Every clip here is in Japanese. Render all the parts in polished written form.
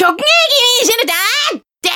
直撃シェルターで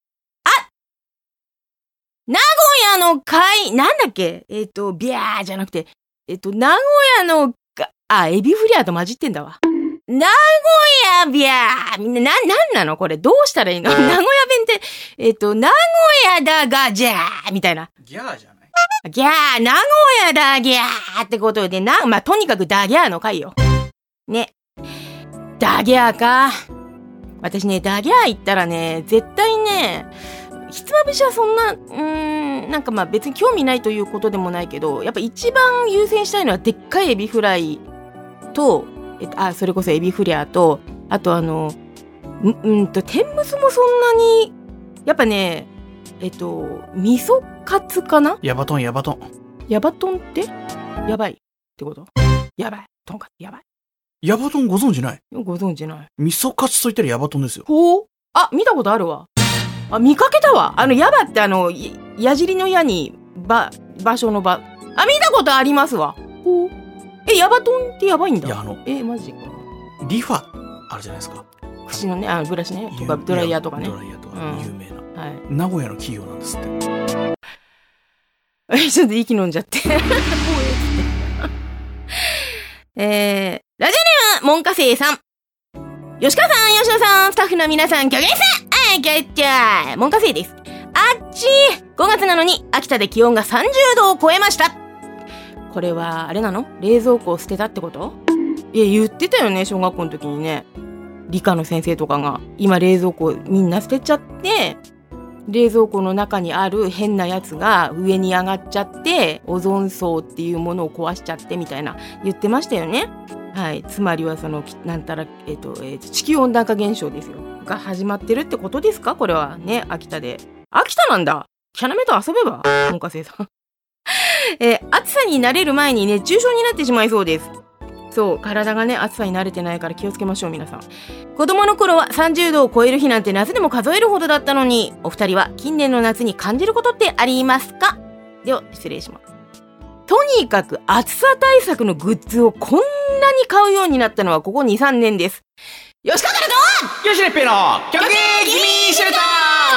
名古屋のなんだっけビャーじゃなくて、名古屋のエビフリアと混じってんだわ。名古屋ビャーみんななんなのこれどうしたらいいの名古屋弁って、名古屋だがじゃーみたいな。 ギャーじゃないギャー名古屋だギャーってことでとにかくダギャーの回よ。ね。ダギャーか。私ね、ダギャー行ったらね、絶対ね、ひつまぶしはそんな、別に興味ないということでもないけど、やっぱ一番優先したいのはでっかいエビフライと、それこそエビフリアと、あと天むすもそんなに、やっぱね、味噌カツかな？ ヤバトン。 ヤバトンってやばいってこと？やばい。とんかつやばい。 ヤバトンご存知ない？ ご存知ない。 味噌カツと言ったらヤバトンですよ。 ほう？見たことあるわ。見かけたわ。ヤバって矢尻の矢に、場所の場。見たことありますわ。ほう。ヤバトンってやばいんだ。 いや、 マジか。 リファあるじゃないですか。 口のね、ブラシね。とか、ドライヤーとかね。 ドライヤーとか有名な。 はい。 名古屋の企業なんですって。 ちょっと息飲んじゃって。ラジオネーム、門下生さん。吉川さん、吉野さん、スタッフの皆さん、キョゲさん、キョッチャー、門下生です。5月なのに、秋田で気温が30度を超えました。これは、あれなの？冷蔵庫を捨てたってこと？言ってたよね、小学校の時にね。理科の先生とかが、今冷蔵庫みんな捨てちゃって、冷蔵庫の中にある変なやつが上に上がっちゃって、オゾン層っていうものを壊しちゃってみたいな言ってましたよね。はい。つまりは地球温暖化現象ですよ。が始まってるってことですか？これはね、秋田で。秋田なんだ。キャナメと遊べば門下生さん。暑さに慣れる前に熱中症になってしまいそうです。そう、体がね、暑さに慣れてないから気をつけましょう、皆さん。子供の頃は30度を超える日なんて夏でも数えるほどだったのに、お二人は近年の夏に感じることってありますか？では、失礼します。とにかく暑さ対策のグッズをこんなに買うようになったのはここ 2,3 年です。吉川からと吉根っぺのキョゲ気味シェルター。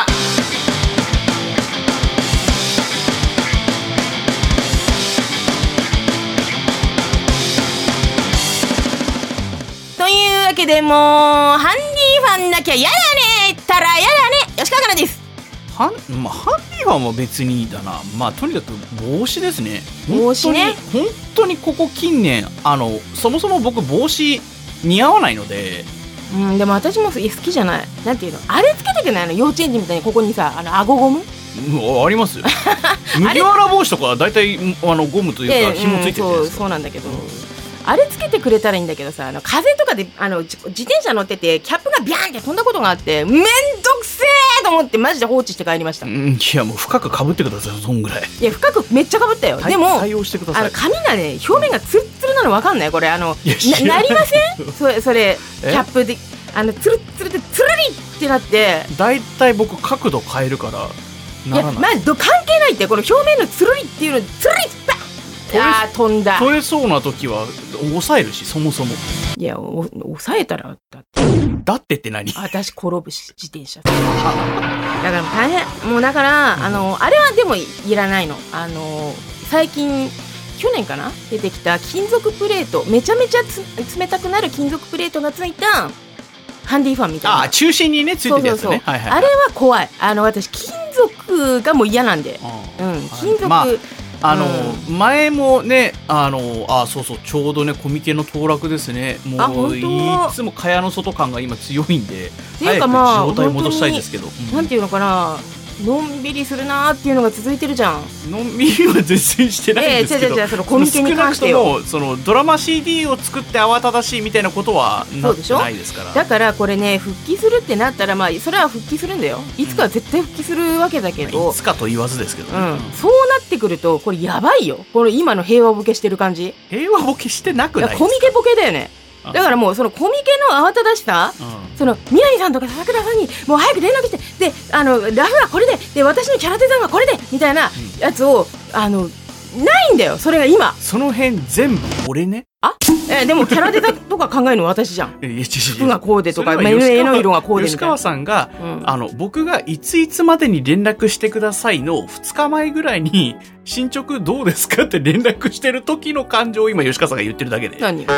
というわけでもうハンディファンなきゃやだねったらやだね吉川からです。 ハンディファンは別にいいだな。とにかく帽子ですね。 帽子ね。 本当にここ近年そもそも僕帽子似合わないので。 でも私も好きじゃない。なんていうのあれつけてくないの？幼稚園児みたいにここにさ顎ゴムありますよ。麦わら帽子とかだいたいゴムというか紐ついてるじゃないですか。 そうなんだけど、あれつけてくれたらいいんだけどさ、風とかで自転車乗っててキャップがビャーンって飛んだことがあって、めんどくせーと思ってマジで放置して帰りました。 いやもう深く被ってください。そんぐらい。 いや深くめっちゃ被ったよ。でも対応してください。 髪がね表面がツルッツルなの分かんないこれなりません？それキャップでツルッツルでツルリってなって。 だいたい僕角度変えるからならない。 関係ないって。この表面のツルリっていうのツルリッバッ飛んだ。 取れそうな時は抑えるし、そもそも。 いや抑えたらだってって何？ 私転ぶし自転車だから大変。もうだから、あれはでもいらないの。最近去年かな出てきた金属プレート、めちゃめちゃ冷たくなる金属プレートがついたハンディファンみたいな。 中心にねついてるやつね。 あれは怖い。私金属がもう嫌なんで。金属、 前もねそうちょうどねコミケの当落ですね。もういつも蚊帳の外感が今強いんで、早く状態戻したいですけど、 なんていうのかな、のんびりするなーっていうのが続いてるじゃん。 のんびりは全然してないんですけど、 そのコミケに関してよ。 そのドラマ CD を作って慌ただしいみたいなことはないですから。 だからこれね復帰するってなったらそれは復帰するんだよ。いつかは絶対復帰するわけだけど、 いつかと言わずですけどね。 そうなってくるとこれやばいよ。この今の平和ボケしてる感じ。 平和ボケしてなくないですか？ コミケボケだよね。だからもうそのコミケの慌ただしさ、南さんとか桜さんにもう早く連絡して、でラフはこれで、私のキャラデザインはこれでみたいなやつをないんだよ、それが今。 その辺全部俺ね。 でもキャラデザとか考えるの私じゃん。服がこうでとか、絵の色がこうでみたいな。吉川さんが、僕がいついつまでに連絡してくださいの2日前ぐらいに、進捗どうですかって連絡してる時の感情を今吉川さんが言ってるだけで。 何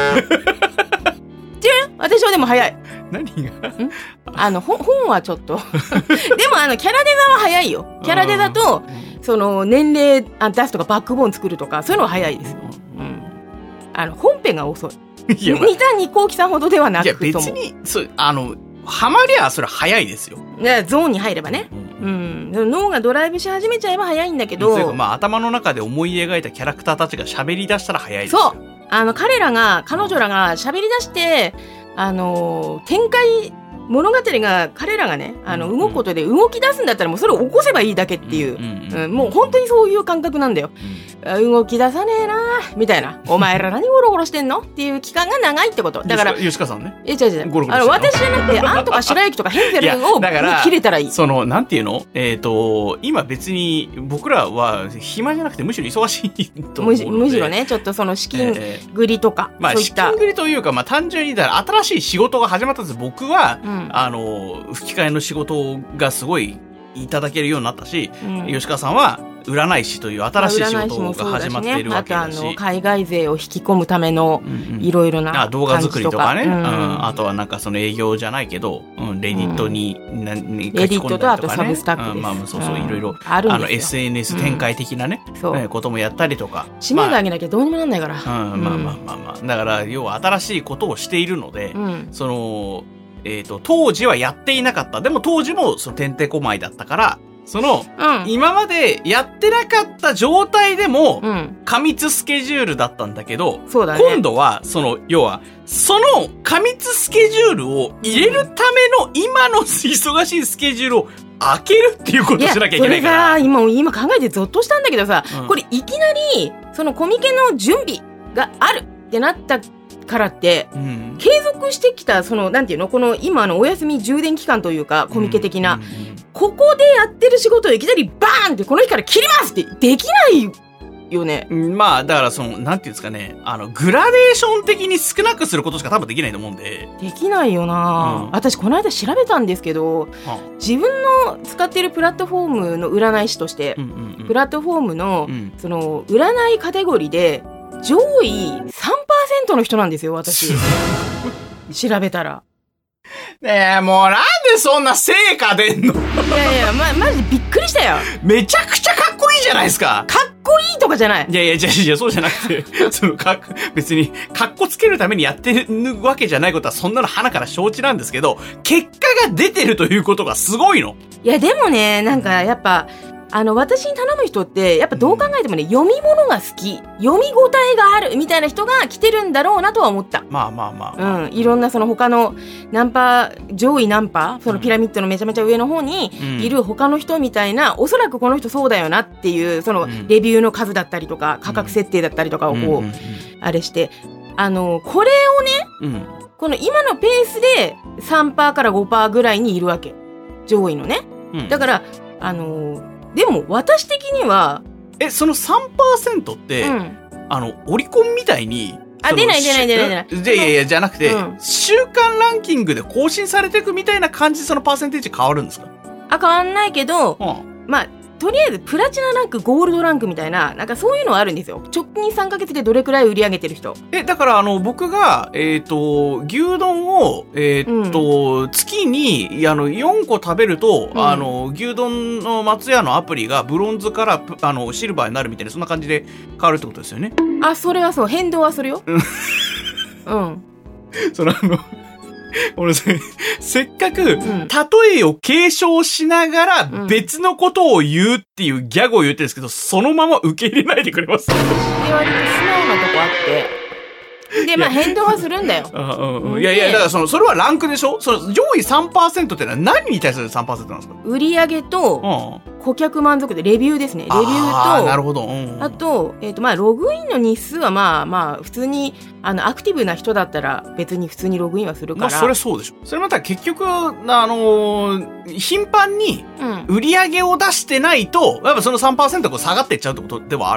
私はでも早い。 何が本はちょっと。でもキャラデザは早いよ。キャラデザと、年齢出すとかバックボーン作るとか、そういうのは早いですよ。本編が遅い。三谷幸喜さんほどではなくとも。いや、別に、ハマりゃそれ早いですよ。 ゾーンに入ればね。脳がドライブし始めちゃえば早いんだけど。 頭の中で思い描いたキャラクターたちが喋り出したら早いですよ。 そう。彼女らが喋り出して、展開、物語が、彼らがね、動くことで動き出すんだったらもうそれを起こせばいいだけっていう、もう本当にそういう感覚なんだよ。動き出さねえなみたいな。お前ら何ゴロゴロしてんのっていう期間が長いってこと。だから。 吉川さんね。 違う。私じゃなくて、アンとか白雪とかヘンゼルを切れたらいい。 なんていうの今別に僕らは暇じゃなくてむしろ忙しいと思うので。 むしろね、ちょっと資金繰りとか。 資金繰りというか、単純に新しい仕事が始まったんです。僕は、吹き替えの仕事がすごいいただけるようになったし、吉川さんは占い師という新しい仕事が始まっているわけだし、 あと海外勢を引き込むためのいろいろな動画作りとかね、あとは営業じゃないけど、レディットに書き込んだりとかね、レディットとあとサブスタックです。そういろいろあるんですよ。SNS 展開的なね、こともやったりとか、 使命があげなきゃどうにもなんないから。 だから要は新しいことをしているので、当時はやっていなかった。でも当時もてんてこまいだったから、今までやってなかった状態でも、過密スケジュールだったんだけど、今度は、要は、過密スケジュールを入れるための今の忙しいスケジュールを開けるっていうことをしなきゃいけないから。 それが今考えてゾッとしたんだけどさ、これいきなり、コミケの準備があるってなったからって、継続してきた、なんていうの、この今のお休み充電期間というか、コミケ的な、ここでやってる仕事をいきなりバーンってこの日から切りますってできないよね。 だからなんていうんですかね、グラデーション的に少なくすることしか多分できないと思うんで。 できないよな、私この間調べたんですけど、自分の使っているプラットフォームの占い師として、プラットフォームの、占いカテゴリーで、上位 3% の人なんですよ、私。調べたら。 ねえ、もうなんでそんな成果出んの？ いや、マジでびっくりしたよ。 めちゃくちゃかっこいいじゃないですか。 かっこいいとかじゃない。 いや、そうじゃなくて、別に、かっこつけるためにやってるわけじゃないことはそんなの鼻から承知なんですけど、結果が出てるということがすごいの。 いや、でもね、やっぱ、私に頼む人って、やっぱどう考えてもね、読み物が好き、読み応えがあるみたいな人が来てるんだろうなとは思った。いろんな他の上位ナンパ、ピラミッドのめちゃめちゃ上の方にいる他の人みたいな、おそらくこの人そうだよなっていう、レビューの数だったりとか、価格設定だったりとかをあれして、これをね、この今のペースで 3% から 5% ぐらいにいるわけ。上位のね。だから、でも私的にはその 3% って、オリコンみたいに出ないじゃなくて、週間ランキングで更新されていくみたいな感じでそのパーセンテージ変わるんですか？ 変わんないけど、とりあえずプラチナランク、ゴールドランクみたいな、そういうのはあるんですよ。直近3ヶ月でどれくらい売り上げてる人。 だから僕が、牛丼を、月に、4個食べると、牛丼の松屋のアプリがブロンズから、シルバーになるみたいな、そんな感じで変わるってことですよね。 それはそう、変動はするよ。 俺せっかく、例えを継承しながら別のことを言うっていうギャグを言ってるんですけど、そのまま受け入れないでくれます？ 割と素直なとこあって。で、変動はするんだよ。 いや、だからそれはランクでしょ？上位 3% ってのは何に対する 3% なんですか？売上と、顧客満足度、レビューですね。レビューと、 なるほど。 あと、ログインの日数は普通に、アクティブな人だったら別に普通にログインはするから。 それそうでしょ。それまた結局、頻繁に売り上げを出してないと、やっぱその 3% が下がっていっちゃうってことではあるんですか？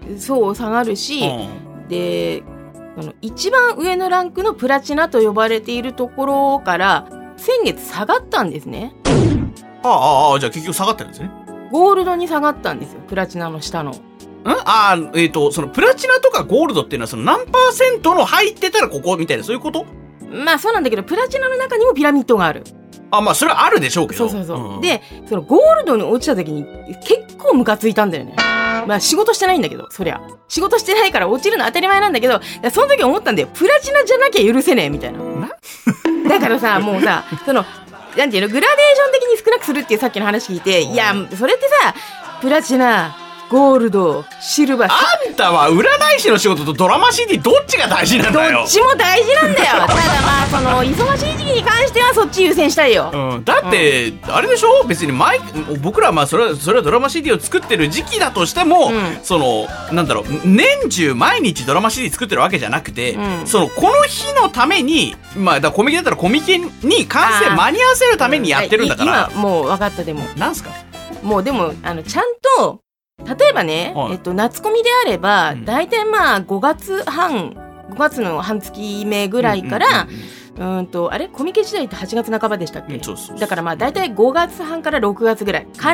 そう下がるし、で一番上のランクのプラチナと呼ばれているところから先月下がったんですね。 じゃあ結局下がってるんですね。 ゴールドに下がったんですよ、プラチナの下の。 そのプラチナとかゴールドっていうのはその何%の入ってたらここみたいなそういうこと？ まあそうなんだけど、プラチナの中にもピラミッドがある。 まあそれはあるでしょうけど。 そう、でそのゴールドに落ちた時に結構ムカついたんだよね。まあ仕事してないんだけど、そりゃ仕事してないから落ちるの当たり前なんだけど、その時思ったんだよ、プラチナじゃなきゃ許せねえみたいな。だからさ、もうさ、なんていうの、グラデーション的に少なくするっていうさっきの話聞いて、いやそれってさ、プラチナ、ゴールド、シルバー。 あんたは占い師の仕事とドラマ CD どっちが大事なんだよ。 どっちも大事なんだよ。ただまあ忙しい時期に関してはそっち優先したいよ。 だって、あれでしょ、別に僕らはまあそれはドラマ CD を作ってる時期だとしても、なんだろう、年中毎日ドラマ CD 作ってるわけじゃなくて、この日のために、まあだコミケだったらコミケに完成間に合わせるためにやってるんだから。 今もう分かった。でもなんすか、 もうでもちゃんと例えばね、夏コミであれば、だいたいまあ5月の半月目ぐらいから、あれコミケ時代って8月半ばでしたっけ？だからまあだいたい5月半から6月ぐらいから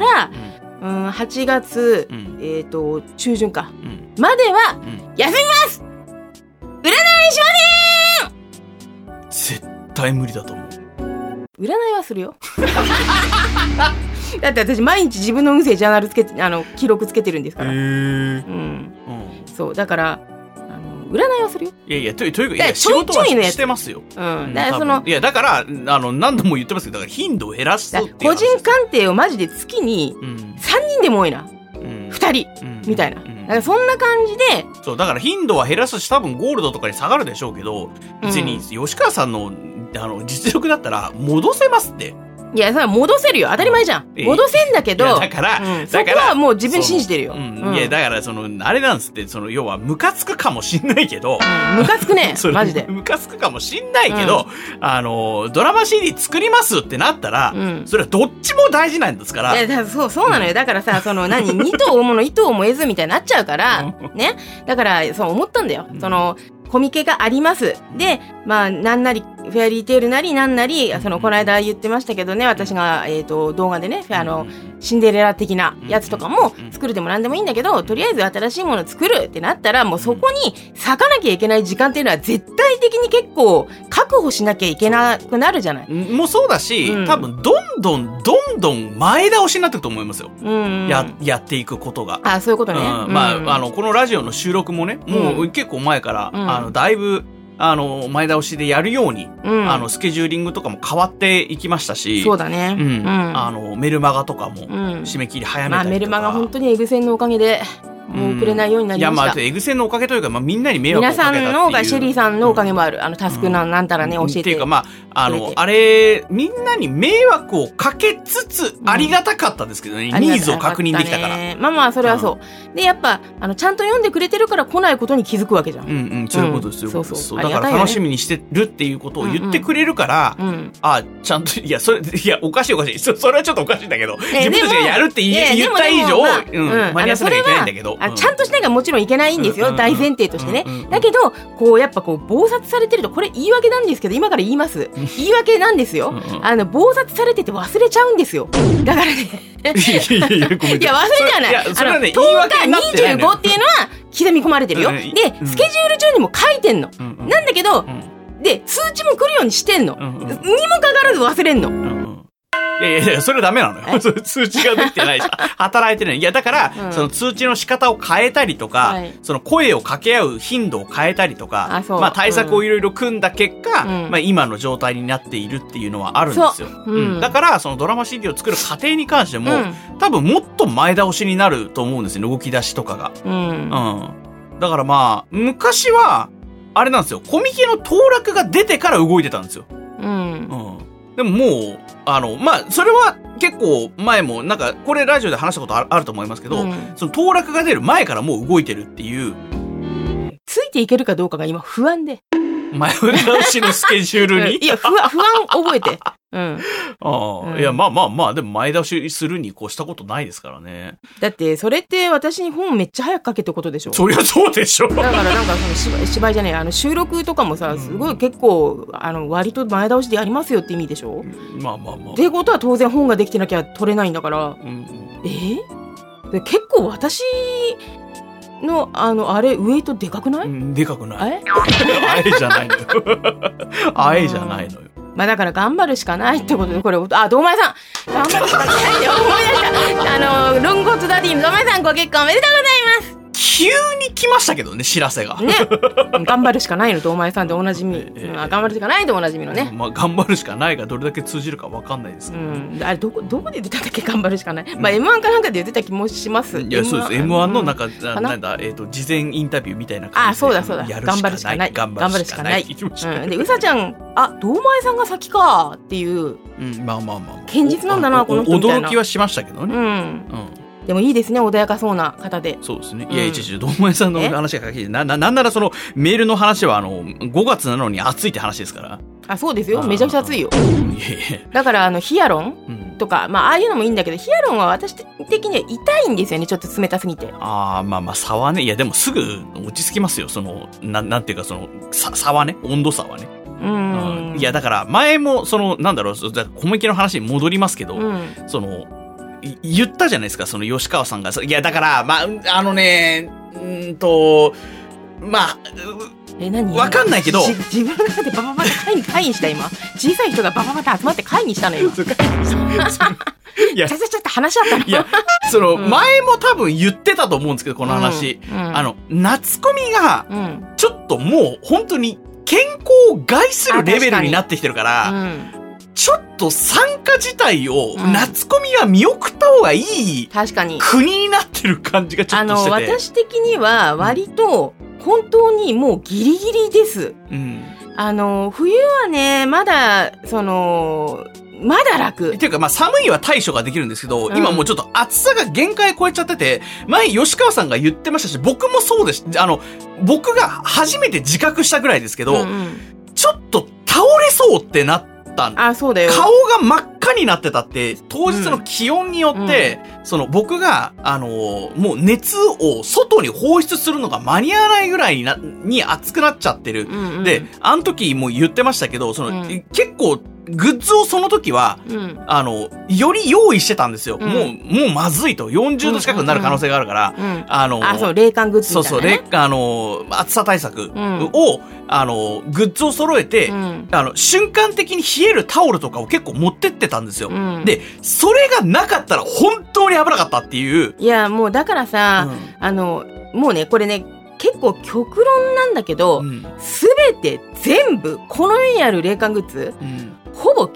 、8月、中旬か、までは、休みます！占いしません！ 絶対無理だと思う。 占いはするよ。だって私毎日自分の運勢ジャーナルつけて記録つけてるんですから。そうだから占いはするよ。 いやというか仕事はしてますよ。だから何度も言ってますけど、だから頻度を減らすっていう個人鑑定をマジで月に3人でも多いな、2人みたいな。だからそんな感じで、 そうだから頻度は減らすし、多分ゴールドとかに下がるでしょうけど、別に吉川さんの実力だったら戻せますって。 いや、それは戻せるよ。当たり前じゃん。戻せんだけど、 だから、 そこはもう自分信じてるよ。 いや、だからあれなんですって、要はムカつくかもしんないけど。 ムカつくね。マジで。 ムカつくかもしんないけど、ドラマ CD 作りますってなったら、それはどっちも大事なんですから。 いや、そうなのよ。だからさ、二頭追うもの糸をも得ずみたいになっちゃうから、ね。だから、そう思ったんだよ。コミケがあります。で、まあ、なんなり、フェアリーテールなりなんなり、この間言ってましたけどね、私が、動画でね、シンデレラ的なやつとかも作るでもなんでもいいんだけど、とりあえず新しいものを作るってなったら、もうそこに割かなきゃいけない時間っていうのは絶対的に結構確保しなきゃいけなくなるじゃない。 もうそうだし、多分どんどん前倒しになっていくと思いますよ。やっていくことが。 そういうことね。 まあ、このラジオの収録もね、もう結構前から、だいぶ、前倒しでやるように、スケジューリングとかも変わっていきましたし。 そうだね。 メルマガとかも、締め切り早めたりとか。 メルマガ本当にエグセンのおかげで、もう送れないようになりました。 いや、まあ、エグセンのおかげというか、まあ、みんなに迷惑をかけたっていう。 皆さんのが、シェリーさんのおかげもある。タスクなんたらね、教えて。 っていうか、まあ、あれ、みんなに迷惑をかけつつ、ありがたかったですけどね、ニーズを確認できたから。 まあ、それはそう。で、やっぱ、ちゃんと読んでくれてるから来ないことに気づくわけじゃん。 そういうことですよ。そう。だから楽しみにしてるっていうことを言ってくれるから、ちゃんと、いや、おかしい。それはちょっとおかしいんだけど、自分たちがやるって言った以上、間に合わせなきゃいけないんだけど。 ちゃんとしなきゃもちろんいけないんですよ、大前提としてね。だけどやっぱ忙殺されてると、これ言い訳なんですけど、今から言います。言い訳なんですよ。忙殺されてて忘れちゃうんですよ。だからね。いや、忘れてはない。10日25っていうのは刻み込まれてるよ。で、スケジュール中にも書いてんの。なんだけど、で、数値も来るようにしてんの。にもかかわらず忘れんの。 いや、それダメなのよ。通知ができてないし、働いてない。いや、だから、その通知の仕方を変えたりとか、その声を掛け合う頻度を変えたりとか、まあ対策をいろいろ組んだ結果、まあ今の状態になっているっていうのはあるんですよ。だから、そのドラマ CD を作る過程に関しても、多分もっと前倒しになると思うんですよ、動き出しとかが。だからまあ、昔は、あれなんですよ、コミケの当落が出てから動いてたんですよ。でももう、まあ、それは結構前も、なんか、これラジオで話したことあると思いますけど、その当落が出る前からもう動いてるっていう。 ついていけるかどうかが今不安で。 前倒しのスケジュールにいや、不安覚えて。 うん。 いや、まあ、でも前倒しするに越したことないですからね。 だって、それって私に本めっちゃ早く書けってことでしょ。 そりゃそうでしょ。だからなんかその芝居じゃねえ、収録とかもさ、すごい結構、割と前倒しでやりますよって意味でしょ。 まあ。 ってことは当然本ができてなきゃ取れないんだから。で結構私の、あれ、ウエイトでかくない？ でかくない。あえじゃないのよ。あえじゃないのよ。 まあだから頑張るしかないってことで、これ、堂前さん頑張るしかないって思い出した。ロングコートダディの堂前さんご結婚おめでとうございます。 急に来ましたけどね、知らせが。 ね。頑張るしかないの、堂前さんでおなじみ。頑張るしかないでおなじみのね。 まあ、頑張るしかないがどれだけ通じるか分かんないですけど。 あれ、どこで言ってたっけ、頑張るしかない。まあ、M1 かなんかで言ってた気もします。 いや、そうです。M1 のなんか、なんだ、事前インタビューみたいな感じで。 そうだ。頑張るしかない。頑張るしかない。で、うさちゃん、堂前さんが先かっていう。 まあ。 堅実なんだな、この人みたいな。 驚きはしましたけどね。 でもいいですね、穏やかそうな方で。 そうですね。いや、堂前さんの話が書きなんならそのメールの話は5月なのに暑いって話ですから。 そうですよ。めちゃくちゃ暑いよ。だからヒアロンとか、まあああいうのもいいんだけど、ヒアロンは私的には痛いんですよね、ちょっと冷たすぎて。 まあ差はね、いやでもすぐ落ち着きますよ。なんていうか差はね、温度差はね。いやだから前もなんだろう、小麦の話に戻りますけど、言ったじゃないですか、吉川さんが。いや、だから、まあ、 何わかんないけど。 自分の中でバババって会議した今。小さい人がバババって集まって会議したのよ。いや、ちょっと話し合ったの。 いや、前も多分言ってたと思うんですけど、この話。夏コミが、ちょっともう本当に健康を害するレベルになってきてるから、ちょっと参加自体を、夏コミは見送った方がいい国になってる感じがちょっとしてて。 私的には割と本当にもうギリギリです。冬はね、まだまだ楽。 っていうか、まあ、寒いは対処ができるんですけど、今もうちょっと暑さが限界超えちゃってて、前、吉川さんが言ってましたし、僕もそうです。僕が初めて自覚したぐらいですけど、ちょっと倒れそうってなった。 そうだよ。 顔が真っ赤になってたって、当日の気温によって、僕が、もう熱を外に放出するのが間に合わないぐらいに熱くなっちゃってる。で、あの時も言ってましたけど、結構、グッズをその時は、より用意してたんですよ。もうまずいと。40度近くになる可能性があるから、 冷感グッズみたいな、ね。 そう、暑さ対策を、グッズを揃えて、瞬間的に冷えるタオルとかを結構持ってってたんですよ。で、それがなかったら本当に危なかったっていう。 いや、もうだからさ、もうね、これね、結構極論なんだけど、すべて全部、この世にある冷感グッズ、ほぼ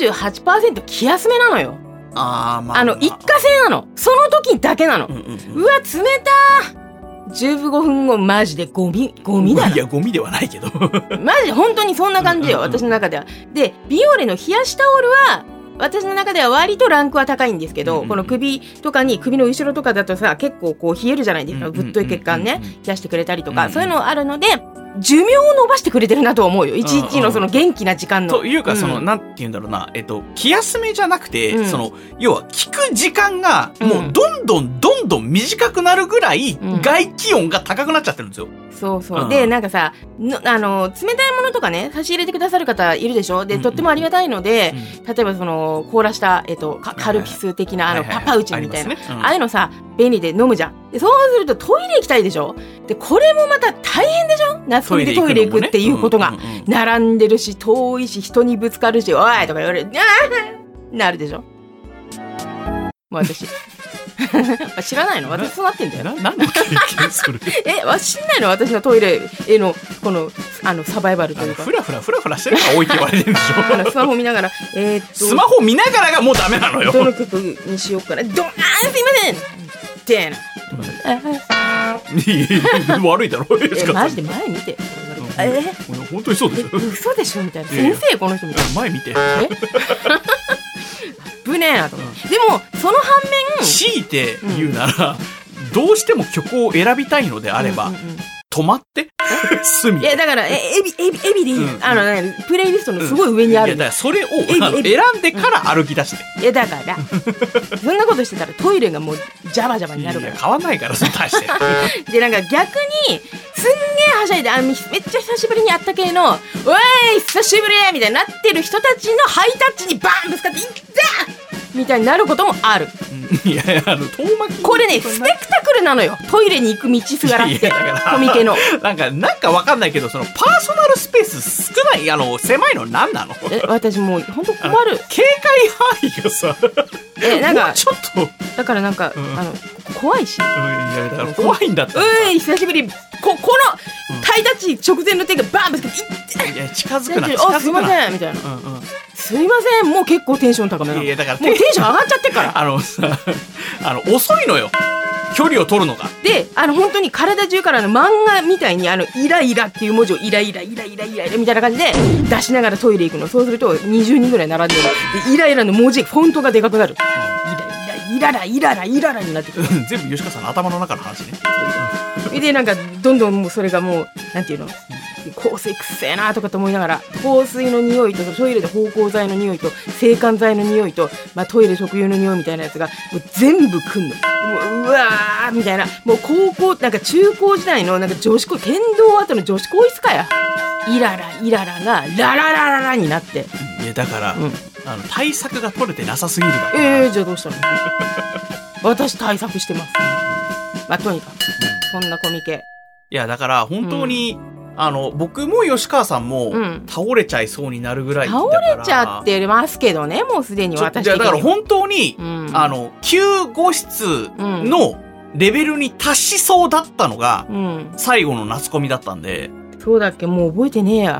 98% 気休めなのよ。一過性なの。その時だけなの。うわ、冷たー。15分後、マジでゴミだな。 いや、ゴミではないけど。 マジで本当にそんな感じよ、私の中では。で、ビオレの冷やしタオルは、私の中では割とランクは高いんですけど、この首とかに、首の後ろとかだとさ、結構こう冷えるじゃないですか。ぶっとい血管ね、冷やしてくれたりとか、そういうのあるので、寿命を伸ばしてくれてるなと思うよ。一日のその元気な時間の。 というか、なんて言うんだろうな、気休めじゃなくて、要は、聞く時間が、もう、どんどん短くなるぐらい、外気温が高くなっちゃってるんですよ。 そう。で、なんかさ、冷たいものとかね、差し入れてくださる方いるでしょ。で、とってもありがたいので、例えば凍らした、カルピス的な、パウチみたいな。ああいうのさ、便利で飲むじゃん。で、そうするとトイレ行きたいでしょ。で、これもまた大変でしょ。夏コミでトイレ行くっていうことが。並んでるし、遠いし、人にぶつかるし、おいとか言われる。なるでしょ。もう私。知らないの？私そうなってんだよ。 何の経験それ？ 知んないの？私のトイレへの、この、サバイバルというか。 ふらふらしてるから多いって言われてるんでしょ。 スマホ見ながら、 スマホ見ながらがもうダメなのよ。 どの曲にしようかな。すいませんってな。 悪いだろ。 マジで前見て。 本当にそうでしょ。 嘘でしょみたいな。先生この人みたいな。 前見て。 ぶねえなと。でもその反面、 強いて言うなら、どうしても曲を選びたいのであれば、 止まって隅。 いや、だから、エビでいいよ。プレイリストのすごい上にある。 いや、だからそれを選んでから歩き出して。 いや、だから、そんなことしてたらトイレがもうジャバジャバになるから。 いや、変わんないから、その大して。 で、なんか逆に、すんげえはしゃいで、めっちゃ久しぶりに会った系の、おい久しぶりみたいになってる人たちのハイタッチにバーンぶつかって、いったみたいになることもある。 いや、遠巻き。 これね、スペクタクルなのよ。トイレに行く道すがらって。コミケの。 なんかわかんないけど、その、パーソナルスペース少ない、狭いの何なの？ 私もう、ほんと困る。 警戒範囲がさ、 なんか、 ちょっと。 だからなんか、怖いし。いや、だから怖いんだったら。 久しぶり。この、ハイタッチ直前の手がバーンぶつかって、 いや、近づくな。 すいません、みたいな。すいません、もう結構テンション高めなの。 いや、だからもうテンション上がっちゃってるから。 遅いのよ。距離を取るのが。 で、本当に体中から漫画みたいに、イライラっていう文字をイライラみたいな感じで出しながらトイレ行くの。そうすると20人ぐらい並んでる。で、イライラの文字、フォントがでかくなる。イララになってくる。 全部吉川さんの頭の中の話ね。 で、なんか、どんどんもうそれがもう、なんていうの？香水くせえなとかと思いながら、香水の匂いとトイレで芳香剤の匂いと制汗剤の匂いと、トイレ特有の匂いみたいなやつがもう全部くんの。うわーみたいな、もうなんか中高時代のなんか女子校、剣道後の女子更衣室かや。イララがララになって。 いや、だから、対策が取れてなさすぎるだろ。 じゃあどうしたの？私対策してます。とにかく、そんなコミケ。 いや、だから本当に、僕も吉川さんも倒れちゃいそうになるぐらいだから、 倒れちゃってますけどね、もうすでに私的に。 だから本当に、救護室のレベルに達しそうだったのが、最後の夏コミだったんで。 そうだっけ？もう覚えてねえや。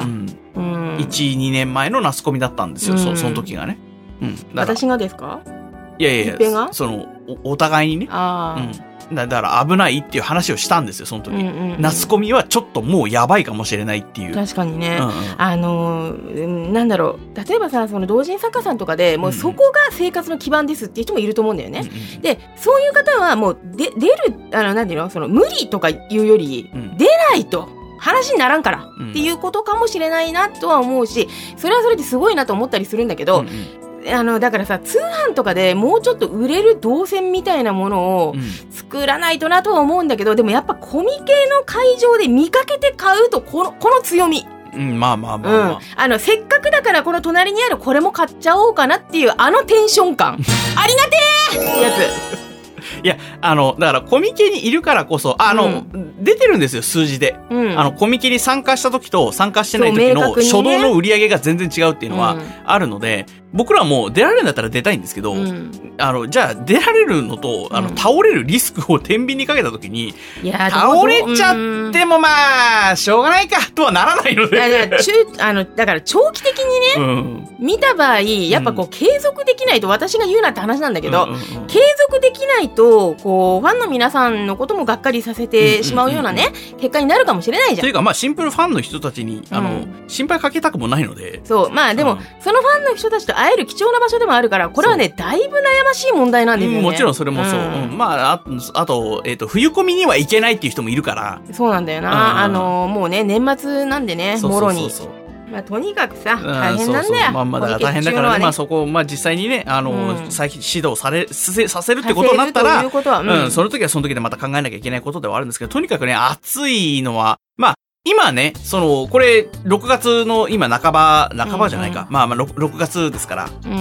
1、2年前の夏コミだったんですよ、その時がね。 私がですか？ いや、お互いにね。だから危ないっていう話をしたんですよ、その時。夏コミはちょっともうやばいかもしれないっていう。 確かにね。なんだろう。例えばさ、その同人作家さんとかで、もうそこが生活の基盤ですっていう人もいると思うんだよね。で、そういう方はもう出る、なんていうの？無理とかいうより、出ないと。話にならんからっていうことかもしれないなとは思うし、それはそれですごいなと思ったりするんだけど、だからさ、通販とかでもうちょっと売れる動線みたいなものを作らないとなとは思うんだけど、でもやっぱコミケの会場で見かけて買うとこの強み。 まあ。 せっかくだからこの隣にあるこれも買っちゃおうかなっていうテンション感。ありがてーってやつ。 いや、だからコミケにいるからこそ、出てるんですよ、数字で。コミケに参加した時と参加してない時の初動の売り上げが全然違うっていうのはあるので、僕らはもう出られるんだったら出たいんですけど、じゃあ出られるのと、倒れるリスクを天秤にかけた時に、倒れちゃってもまあ、しょうがないか、とはならないので。 だから長期的にね、見た場合、やっぱ継続できないと、私が言うなって話なんだけど、継続できないと、ファンの皆さんのこともがっかりさせてしまうようなね、結果になるかもしれないじゃん。 というか、まあ、シンプルファンの人たちに、心配かけたくもないので。 そう、まあでも、そのファンの人たちと会える貴重な場所でもあるから、これはね、だいぶ悩ましい問題なんですよね。 もちろんそれもそう。まあ、あと、冬コミには行けないっていう人もいるから。 そうなんだよな。もうね、年末なんでね、もろに。まあ、とにかくさ、大変なんだよ。 まあ、だから大変だからね、まあ、そこを、まあ、実際にね、再指導させるってことになったら、その時はその時でまた考えなきゃいけないことではあるんですけど、とにかくね、暑いのは、まあ、今ね、これ、6月の今半ばじゃないか。まあ6月ですから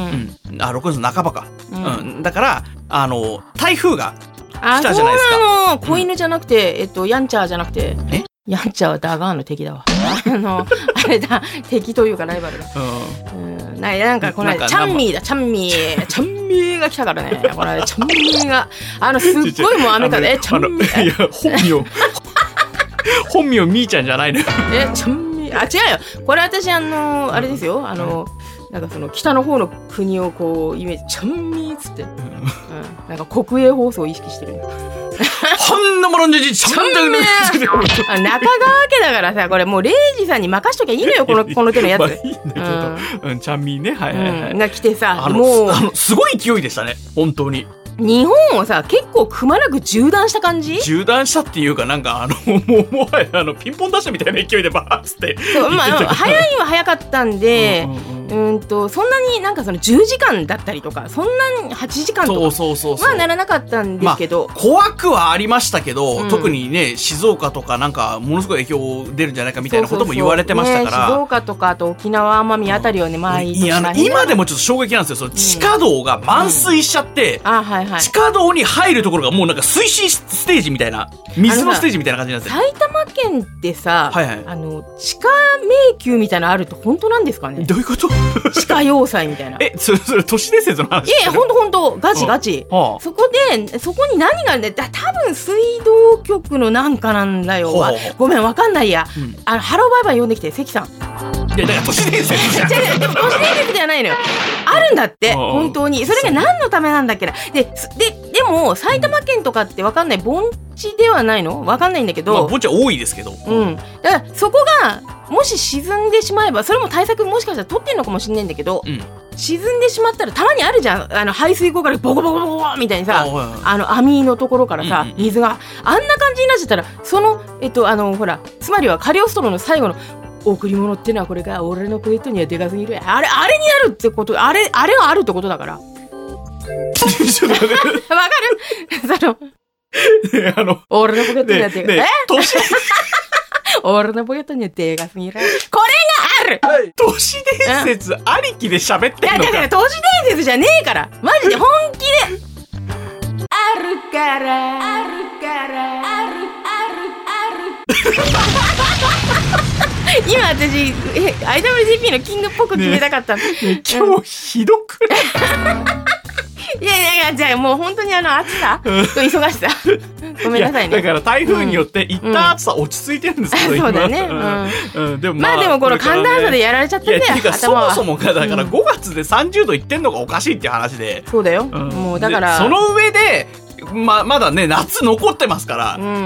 。6月半ばか。だから、台風が来たじゃないですか。 そうなの。子犬じゃなくて、ヤンチャーじゃなくて。ヤンチャーはダガーの敵だわ。あれだ、敵というかライバルだ。なんかこの間、チャンミーが来たからね。この間、チャンミーが、すっごいもう雨風、チャンミー。 いや、本名みーちゃんじゃないのよ。 チャンミー、違うよ。これ私あれですよ。なんか北の方の国をこう、イメージ、チャンミーっつって。なんか国営放送を意識してる。 ほんのものにちゃんとね。 中川家だからさ、これもうレイジさんに任しときゃいいのよ、この手のやつ。 いいんだけど。ちゃんみーね。はい。 が来てさ、 もう。すごい勢いでしたね、本当に。 日本をさ、結構くまなく縦断した感じ？ 縦断したっていうか、なんかもはやピンポン出したみたいな勢いでバーッつって。 そう、まあ、早いは早かったんで、そんなになんかその10時間だったりとか、そんなに8時間とか、まあならなかったんですけど。 まあ、怖くはありましたけど、特にね、静岡とかなんか、ものすごい影響出るんじゃないかみたいなことも言われてましたから。 静岡とか、あと沖縄、奄美あたりをね、 今でもちょっと衝撃なんですよ。その地下道が満水しちゃって、地下道に入るところがもうなんか水深ステージみたいな、水のステージみたいな感じなんですよ。 埼玉県ってさ、地下迷宮みたいなのあるって本当なんですかね？ どういうこと？ 地下要塞みたいな。 それ都市伝説の話？ いや、ほんと、ガチ。そこに何があるんだよ。多分水道局のなんかなんだよ。ごめん、わかんないや。ハローバイバイ呼んできて、関さん。 いや、だから都市伝説じゃん。 でも都市伝説ではないのよ。あるんだって、本当に。それが何のためなんだっけな。でも、埼玉県とかってわかんない。盆地ではないの？わかんないんだけど。 まあ、盆地は多いですけど。 だからそこが、もし沈んでしまえば、それも対策もしかしたら取ってんのかもしれないんだけど、沈んでしまったらたまにあるじゃん。排水溝からボコボコボコみたいにさ、網のところからさ、水があんな感じになっちゃったら、そのほら、つまりはカリオストロの最後の贈り物ってのはこれが俺のポケットにはでかすぎる。あれになるってこと、あれがあるってことだから。わかる？俺のポケットにはでかすぎる。俺のポケットにはでかすぎる。これがある！ 都市伝説ありきで喋ってんのか。 いや、だから都市伝説じゃねえから。マジで本気で。あるから。今私、IWGP のキングっぽく決めたかったの。 今日ひどくない？ いや、じゃあもう本当に暑さと忙しさ。ごめんなさいね。 だから台風によって一旦暑さ落ち着いてるんですけど、 そうだね。でもこの寒暖差でやられちゃったんだよ。 そもそもがだから5月で30度いってんのがおかしいっていう話で。 そうだよ。もうだから。 その上で、まだね、夏残ってますから、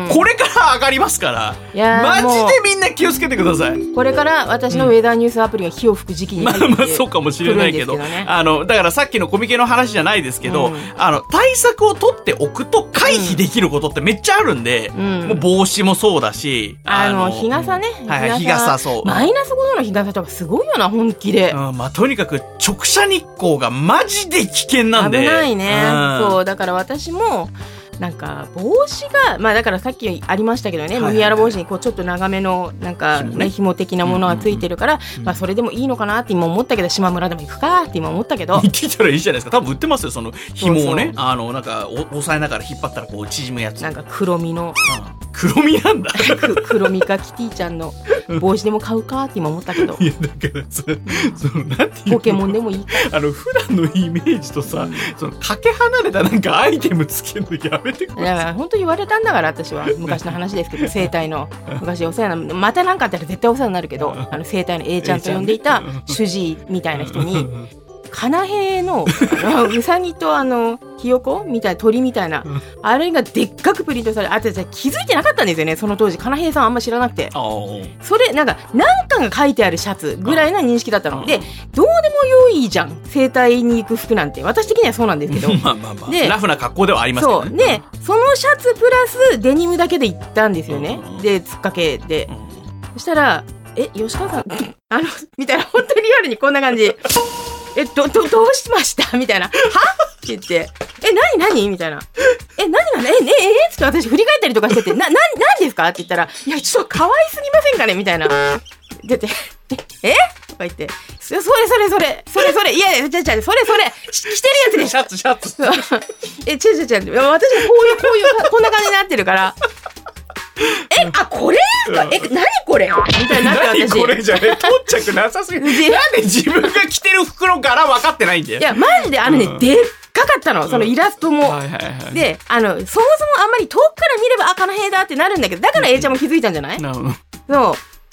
これから上がりますから、マジでみんな気をつけてください。 これから私のウェザーニュースアプリが火を吹く時期に入ってくるんですけどね。 そうかもしれないけど、だからさっきのコミケの話じゃないですけど、対策を取っておくと回避できることってめっちゃあるんで、もう帽子もそうだし、 日傘ね。 日傘、そう。 マイナス5度の日傘とかすごいよな、本気で。 とにかく直射日光がマジで危険なんで。 危ないね。そう、だから私も、なんか帽子がだからさっきありましたけどね、麦わら帽子にこうちょっと長めのなんか紐的なものがついてるから、それでもいいのかなって今思ったけど、島村でも行くかって今思ったけど、 行ってきたらいいじゃないですか。多分売ってますよ、その紐をね。なんか押さえながら引っ張ったらこう縮むやつ。 なんか黒身の。 黒身なんだ。 黒身かキティちゃんの帽子でも買うかって今思ったけど。 いやだからなんていうポケモンでもいいか。 普段のイメージとさ、そのかけ離れたなんかアイテムつけるのやめてください。 だから本当言われたんだから、私は昔の話ですけど、生態の昔お世話になる、またなんかあったら絶対お世話になるけど、生態の A ちゃんと呼んでいた主治医みたいな人に、カナヘのウサギとヒヨコみたいな鳥みたいな、あれがでっかくプリントされ、私気づいてなかったんですよね、その当時。カナヘさんあんま知らなくて、それなんかが書いてあるシャツぐらいな認識だったので、どうでもよいじゃん、整体に行く服なんて。私的にはそうなんですけど、 でラフな格好ではありますけどね。 そうで、そのシャツプラスデニムだけで行ったんですよね。でつっかけで、そしたら吉川さんみたいな、本当にリアルにこんな感じ。どうしましたみたいな。はって言って、何みたいな。何がって私振り返ったりとかしてて、何ですかって言ったら、いや、ちょっと可愛すぎませんかねみたいな。で、とか言って、それ、いや、それ、着てるやつでシャツ。 違う。私こういう、こんな感じになってるから。これ何これみたいになって、私。 何これじゃね、到着なさすぎる。なんで自分が着てる服の柄分かってないんだよ。 いや、マジででっかかったの、そのイラストも。で、そもそもあんまり遠くから見れば、カナヘだってなるんだけど、だから A ちゃんも気づいたんじゃない？そう。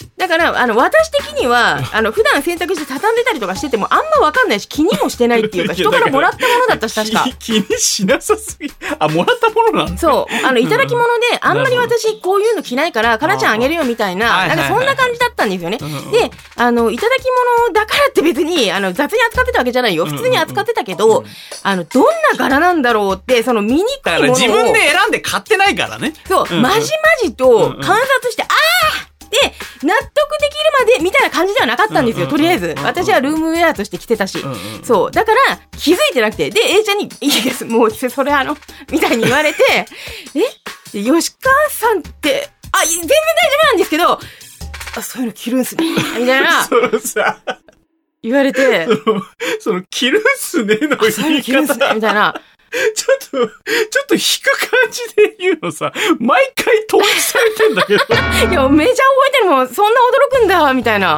だから私的には普段洗濯して畳んでたりとかしててもあんま分かんないし気にもしてないっていうか人からもらったものだったし確か気にしなさすぎもらったものなんだ。 そういただき物であんまり私こういうの着ないからかなちゃんあげるよみたいななんかそんな感じだったんですよね。でいただき物だからって別に雑に扱ってたわけじゃないよ。普通に扱ってたけどどんな柄なんだろうってその見にくいものを自分で選んで買ってないからね。 そう、まじまじと観察してで納得できるまでみたいな感じではなかったんですよ。とりあえず私はルームウェアとして着てたし、そうだから気づいてなくてで A ちゃんにいいですもうそれみたいに言われて吉川さんって全然大丈夫なんですけどそういうの着るんすねみたいな言われてその着るんすねの言い方みたいなちょっと引く感じで言うのさ、毎回統一されてんだけど。 いや、めちゃ覚えてるもん、そんな驚くんだ、みたいな。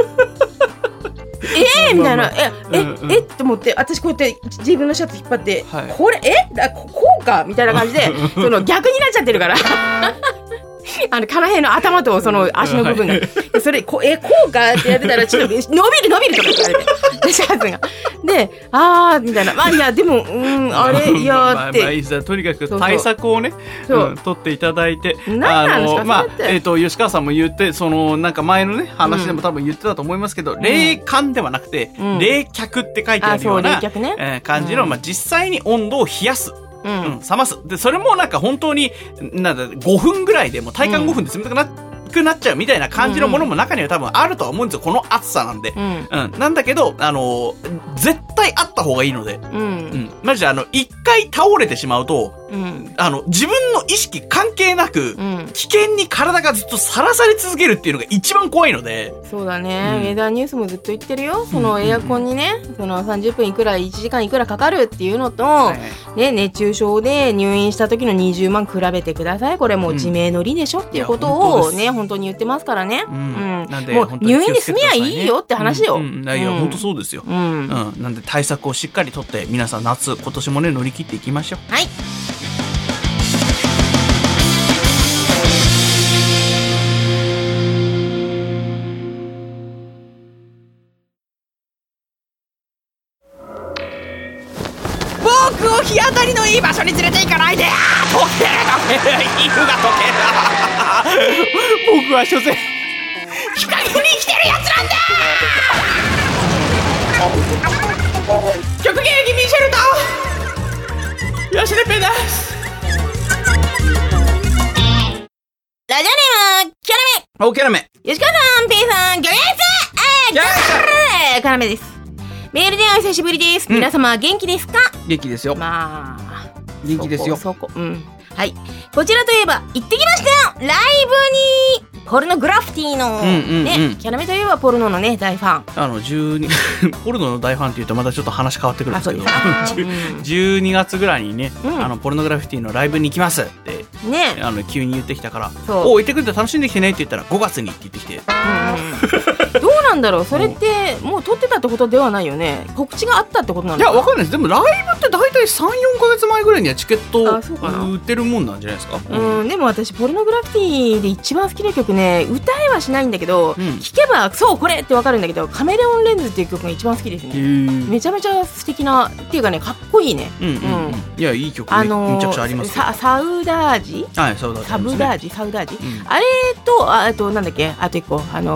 みたいな。って思って、私こうやって自分のシャツ引っ張って、これ、こうかみたいな感じで、逆になっちゃってるから。カナヘの頭とその足の部分が。それ、こうかってやってたら、ちょっと伸びるとか言われて。シャツが。で、みたいな。いや、でも、いやって。 とにかく対策をね、取っていただいて。 何なんですか吉川さんも言って、なんか前のね、話でも多分言ってたと思いますけど、冷感ではなくて、冷却って書いてあるような感じの、実際に温度を冷やす。冷ます。で、それもなんか本当に、5分ぐらいでも体感5分で冷たくなっちゃうみたいな感じのものも中には多分あるとは思うんですよ。この暑さなんで。なんだけど、絶対あった方がいいので。マジで一回倒れてしまうと、自分の意識関係なく、危険に体がずっとさらされ続けるっていうのが一番怖いので。 そうだね。ウェザーニュースもずっと言ってるよ。そのエアコンにね、30分いくら、1時間いくらかかるっていうのと、ね、熱中症で入院した時の20万比べてください。これもう致命の理でしょっていうことをね、本当に言ってますからね。 なんでもう入院で済みゃいいよって話よ。 いや、本当そうですよ。なんで対策をしっかりとって皆さん今年もね乗り切っていきましょう。 はい。僕を日当たりのいい場所に連れて行かないで。溶ける皮膚が溶ける。 僕は所詮日陰に生きてるやつなんだ。極限駅ミシェルと吉田ペダス。ラジオネームキャラメ。 キャラメ。 吉川さん、ペイさん、ギョゲス。キャラメです。メールでは久しぶりです。皆様元気ですか？ 元気ですよ。元気ですよ。 はい。こちらといえば行ってきましたよ。ライブにポルノグラフィティのね、キャラメといえばポルノのね大ファン。 ポルノの大ファンって言うとまたちょっと話変わってくるんですけど、12月ぐらいにね、ポルノグラフィティのライブに行きますってね、急に言ってきたから、行ってくれて楽しんできてねって言ったら5月にって言ってきて。 どうなんだろう。それってもう撮ってたってことではないよね。告知があったってことなのかな。 いや、わかんないです。でもライブって大体 3,4 ヶ月前ぐらいにはチケット売ってるもんなんじゃないですか。 でも私ポルノグラフィティで一番好きな曲ね、歌えはしないんだけど、聴けばそうこれってわかるんだけど、カメレオンレンズっていう曲が一番好きですね。めちゃめちゃ素敵なっていうかね、かっこいいね。いや、いい曲めちゃくちゃありますよ。 サウダージ、サウダージ、あれとあとなんだっけ、あと一個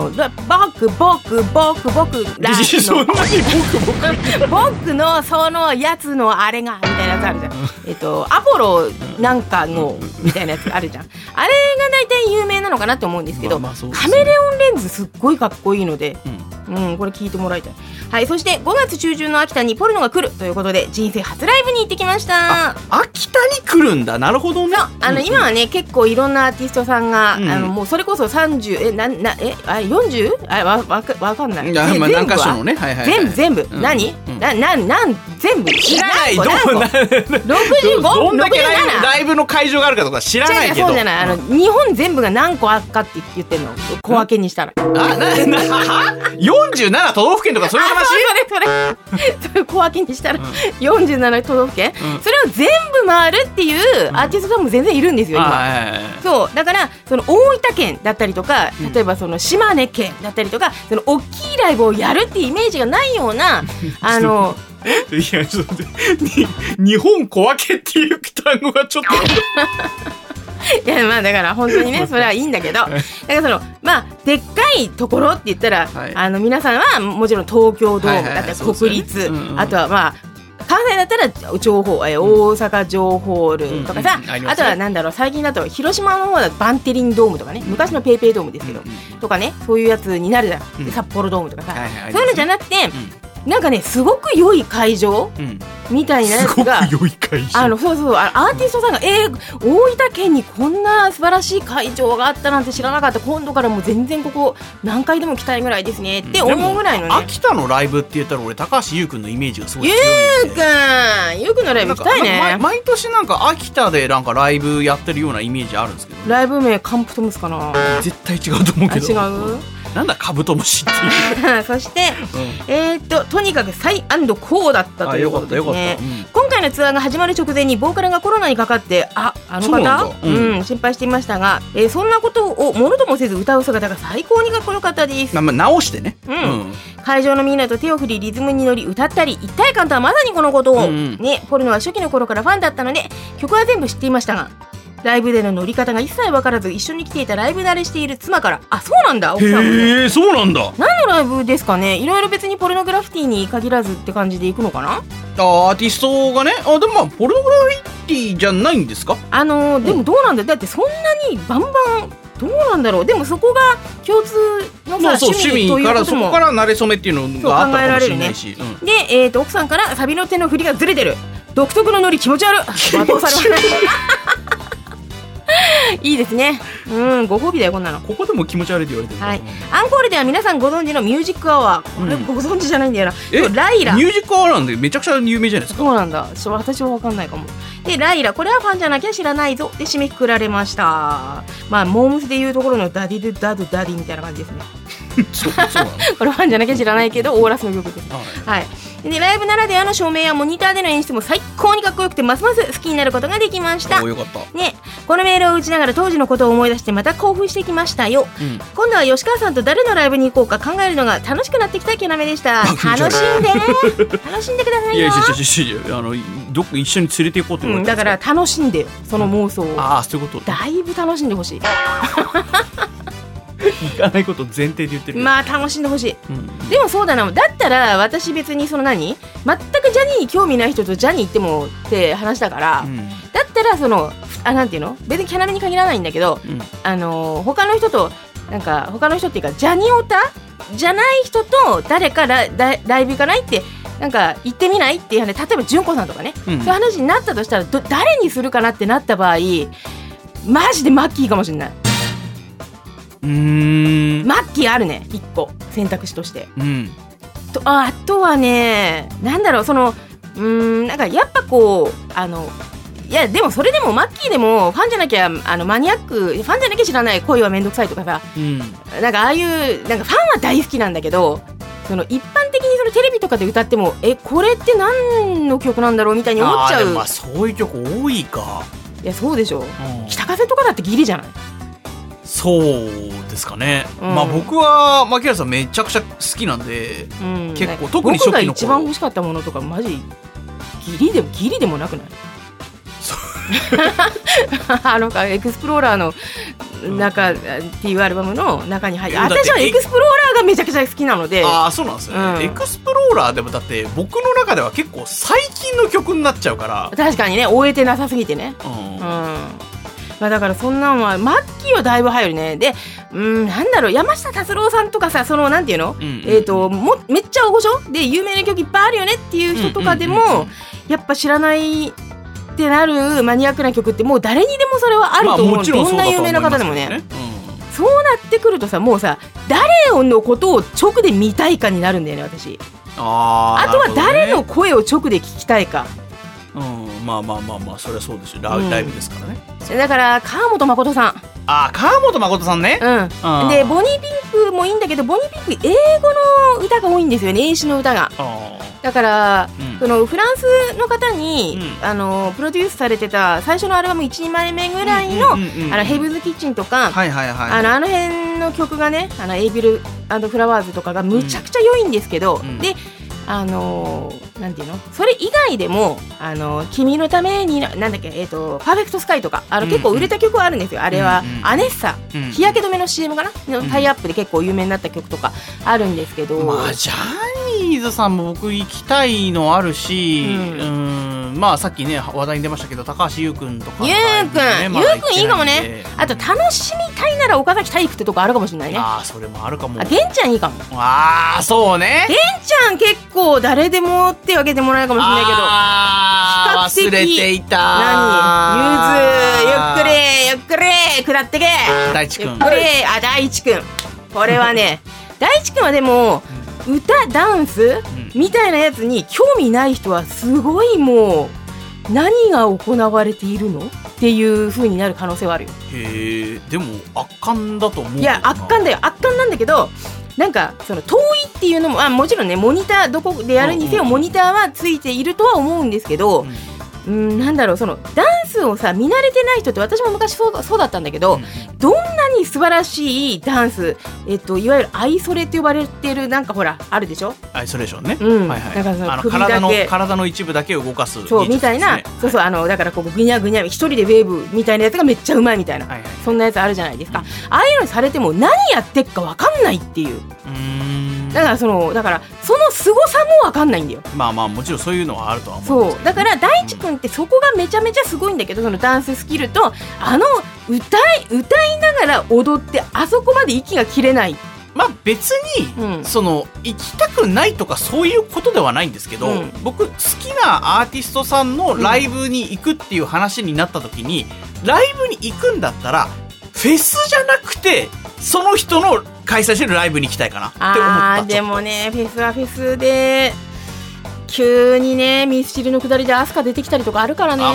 僕のそのやつのあれがみたいなやつあるじゃん。アポロなんかのみたいなやつあるじゃん。あれが大体有名なのかなって思うんですけど、カメレオンレンズすっごいかっこいいので、これ聞いてもらいたい。はい。そして5月中旬の秋田にポルノが来るということで、人生初ライブに行ってきました。 秋田に来るんだ。なるほどね。 今はね、結構いろんなアーティストさんが、もうそれこそ30、40？わかんない。 何か所のね。 全部。何？全部知らない。 どんだけライブの会場があるかとか知らないけど。 そうじゃない。日本全部が何個あっかって言ってんの。小分けにしたら。 40 47都道府県とかそういう話？ それ小分けにしたら、47都道府県、それを全部回るっていうアーティストさんも全然いるんですよ、今。そうだからその大分県だったりとか、例えばその島根県だったりとか、その大きいライブをやるっていうイメージがないようないや、ちょっと待って、日本小分けっていう単語がちょっといや、まあだから本当にね、それはいいんだけど、だからそのまあでっかいところって言ったら、皆さんはもちろん東京ドームだったり国立、あとはまあ関西だったら大阪城ホールとかさ、あとはなんだろう、最近だと広島の方だとバンテリンドームとかね、昔のペイペイドームですけど、とかね、そういうやつになるじゃん、札幌ドームとかさ、そういうのじゃなくて、なんかね、すごく良い会場、みたいなやつが、 すごく良い会場、 そうそう、アーティストさんが大分県にこんな素晴らしい会場があったなんて知らなかった、今度からもう全然ここ何回でも来たいぐらいですねって思うぐらいのね。 秋田のライブって言ったら俺高橋優君のイメージがすごい強いんで。 優君のライブ行きたいね。 毎年なんか秋田でなんかライブやってるようなイメージあるんですけど、 ライブ名カンプトムスかな。 絶対違うと思うけど。 違う。 なんだカブトムシっていうそして、とにかくサイ&コーだったということですね。今回のツアーが始まる直前にボーカルがコロナにかかって、あの方、心配していましたが、そんなことをものともせず歌う姿が最高にかっこよかったです。 直してね、 会場のみんなと手を振りリズムに乗り歌ったり、一体感とはまさにこのことを、ポルノは初期の頃からファンだったので曲は全部知っていましたが、ライブでの乗り方が一切分からず、一緒に来ていたライブ慣れしている妻から、そうなんだ、奥さんもね。 そうなんだ。 何のライブですかね。いろいろ別にポルノグラフィティに限らずって感じで行くのかな。 アーティストがね、でもまあポルノグラフィティじゃないんですか。 でもどうなんだ、だってそんなにバンバンどうなんだろう。でもそこが共通のさ、趣味ということも、 そこから慣れ初めっていうのがあったかもしれないし、 で、奥さんからサビの手の振りがずれてる、独特のノリ気持ち悪い、罵倒されましたいいですね。ご褒美だよこんなの。 ここでも気持ち悪いって言われてる、 はい。アンコールでは皆さんご存知のミュージックアワー、これご存知じゃないんだよな。ライラ、 ミュージックアワーなんでめちゃくちゃ有名じゃないですか。 そうなんだ。私は分かんないかも。で、ライラ、これはファンじゃなきゃ知らないぞで締めくくられました。まあモームスでいうところのダディドゥダドゥダディみたいな感じですねそうなのこれファンじゃなきゃ知らないけどオーラスの曲です。はい。で、ライブならではの照明やモニターでの演出も最高にかっこよくて、ますます好きになることができました。 よかったね。このメールを打ちながら当時のことを思い出してまた興奮してきましたよ、今度は吉川さんと誰のライブに行こうか考えるのが楽しくなってきたキャラメでした。楽しんでくださいよ。 いやどっか一緒に連れて行こうと思って、 だから楽しんでよ、その妄想を。 そういうこと。 だいぶ楽しんでほしい行かないこと前提で言ってる。 まあ楽しんでほしい、でもそうだな。だったら私別にその全くジャニーに興味ない人とジャニー行ってもって話だから、だったらそのなんていうの、別にキャラメに限らないんだけど、他の人となんか他の人っていうかジャニオタじゃない人と誰かライブ行かないってなんか行ってみないっていう話、例えば純子さんとかね、そういう話になったとしたら誰にするかなってなった場合、マジでマッキーかもしれない。マッキーあるね、1個選択肢として、あとはね、なんだろう、そのなんかやっぱこういやでもそれでもマッキーでもファンじゃなきゃマニアック、ファンじゃなきゃ知らない恋はめんどくさいとかさ、なんかああいうなんかファンは大好きなんだけど、その一般的にそのテレビとかで歌ってもこれって何の曲なんだろうみたいに思っちゃう。 まあそういう曲多いか。 いやそうでしょ、北風とかだってギリじゃない。 そうですかね、まあ僕は牧原さんめちゃくちゃ好きなんで、結構特に初期の頃僕が一番欲しかったものとかマジギリでもなくない？エクスプローラーの中っていうアルバムの中に入って、私はエクスプローラーがめちゃくちゃ好きなので。 そうなんですよね、エクスプローラーでもだって僕の中では結構最近の曲になっちゃうから。 確かにね、終えてなさすぎてね、まあ、だからそんなんはマッキーはだいぶ入るね。で、なんだろう、山下達郎さんとかさ、そのなんていうの、めっちゃ大御所で有名な曲いっぱいあるよねっていう人とかでも、やっぱ知らないってなるマニアックな曲ってもう誰にでもそれはあると思う。どんな有名な方でもね、そうなってくるとさ、もうさ、誰のことを直で見たいかになるんだよね、私。あとは誰の声を直で聞きたいか。 まあそれはそうですよ、ライブですからね。 だから川本誠さん、 川本誠さんね。 でボニーピンクもいいんだけど、ボニーピンク英語の歌が多いんですよね、英詞の歌が。だから、そのフランスの方に、プロデュースされてた最初のアルバム 1,2 枚目ぐらいのヘイブズキッチンとか、あの辺の曲がね、エイビル&フラワーズとかがむちゃくちゃ良いんですけど、でなんていうの、それ以外でも君のためになんだっけ、パーフェクトスカイとか結構売れた曲はあるんですよ。あれはアネッサ、日焼け止めの CM かなのタイアップで結構有名になった曲とかあるんですけど、 ジャニーズさんも僕行きたいのあるし、まあさっきね話題に出ましたけど、高橋優くんとか、 優くんいいかもね。あと楽しみたいなら岡崎体育ってとこあるかもしれないね。 それもあるかも。 玄ちゃんいいかも。 そうね、 玄ちゃん結構誰でも手を挙げてもらえるかもしれないけど、 忘れていた。 ゆっくり下ってけ。 大地くん。 大地くん。これはね、大地くんはでも歌ダンスみたいなやつに興味ない人はすごいもう何が行われているのっていう風になる可能性はあるよ。 でも圧巻だと思う。 いや圧巻だよ、圧巻なんだけど、なんかその遠いっていうのももちろんね、モニターどこでやるにせよモニターはついているとは思うんですけど、なんだろう、そのダンスをさ見慣れてない人って、私も昔そうだったんだけど、どんなに素晴らしいダンス、いわゆるアイソレって呼ばれてる、なんかほらあるでしょ、 アイソレーションね、 だから首だけ体の一部だけを動かす、 そうみたいな、だからここぐにゃぐにゃ一人でウェーブみたいなやつがめっちゃうまいみたいな、そんなやつあるじゃないですか。ああいうのにされても何やってっか分かんないっていう。だからその凄さも分かんないんだよ。 もちろんそういうのはあるとは思うんですけど、 そうだから大地君ってそこがめちゃめちゃすごいんだけど、そのダンススキルと歌いながら踊ってあそこまで息が切れない。 別に、その行きたくないとかそういうことではないんですけど、僕好きなアーティストさんのライブに行くっていう話になった時に、ライブに行くんだったらフェスじゃなくてその人の開催してるライブに行きたいかなって思った。 でもね、フェスはフェスで急にねミスチルの下りでアスカ出てきたりとかあるからね。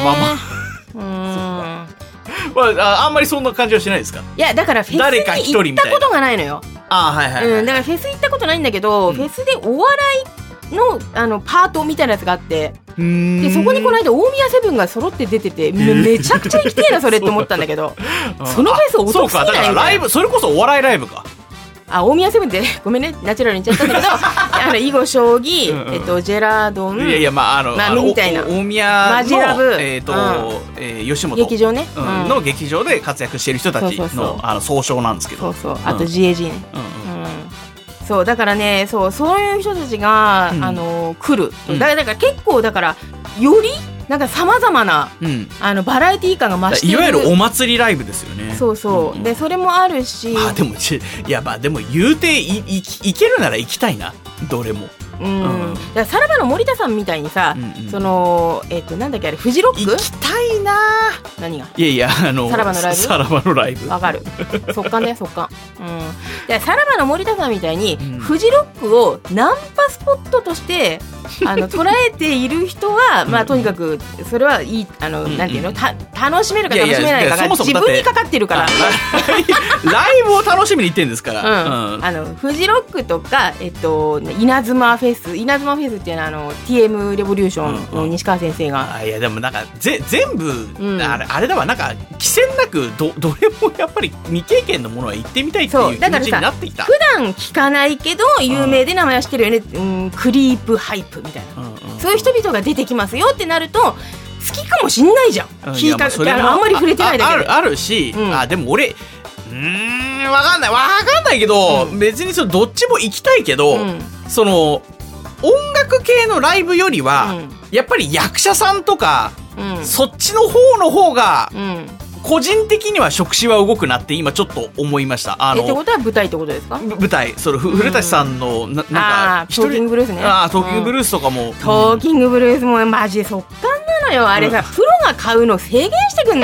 あんまりそんな感じはしないですか？ いやだからフェスに行ったことがないのよ。だからフェス行ったことないんだけど、フェスでお笑いのパートみたいなやつがあって、でそこにこの間大宮セブンが揃って出てて、めちゃくちゃ行きてえなそれって思ったんだけどそのフェスお得すぎない？そうか、だからライブ、それこそお笑いライブか。 大宮セブンってごめんね、ナチュラルに言っちゃったんだけど囲碁将棋、ジェラードン、みたいな大宮のマジラブ、 吉本劇場ね、 の劇場で活躍している人たちの総称なんですけど、 あと GAG ね、そうだからね、そういう人たちが来る。だから結構だからよりなんかさまざまなバラエティー感が増している、 いわゆるお祭りライブですよね。 でそれもあるし、 でも言うて行けるなら行きたいな、どれも。 だからさらばの森田さんみたいにさ、なんだっけあれ、フジロック行きたいな。 何が？ いやさらばのライブ、 さらばのライブわかる。速乾だよ、速乾。さらばの森田さんみたいに、フジロックをナンパスポットとして捉えている人はとにかくそれはいい、なんていうの、楽しめるか楽しめないかが自分にかかってるから。 ライブを楽しみに行ってんですから。 フジロックとか稲妻フェスっていうのはTM レボリューションの西川先生が、 いやでもなんか全部、あれだわ、なんか規制なくどれもやっぱり未経験のものは行ってみたいっていう気持ちになってきた。 普段聞かないけど有名で名前は知ってるよね、クリープハイプみたいな、そういう人々が出てきますよってなると好きかもしんないじゃん。聞いたあんまり触れてないだけであるし、でも俺わかんないけど、別にどっちも行きたいけど、その音楽系のライブよりは、やっぱり役者さんとか、そっちの方が、個人的には触手は動くなって今ちょっと思いました。 ってことは舞台ってことですか？ 舞台、古舘さんのなんかトーキングブルースね。 トーキングブルースとかも、 トーキングブルースもマジで速乾なのよ。あれさ、プロが買うの制限してくんない？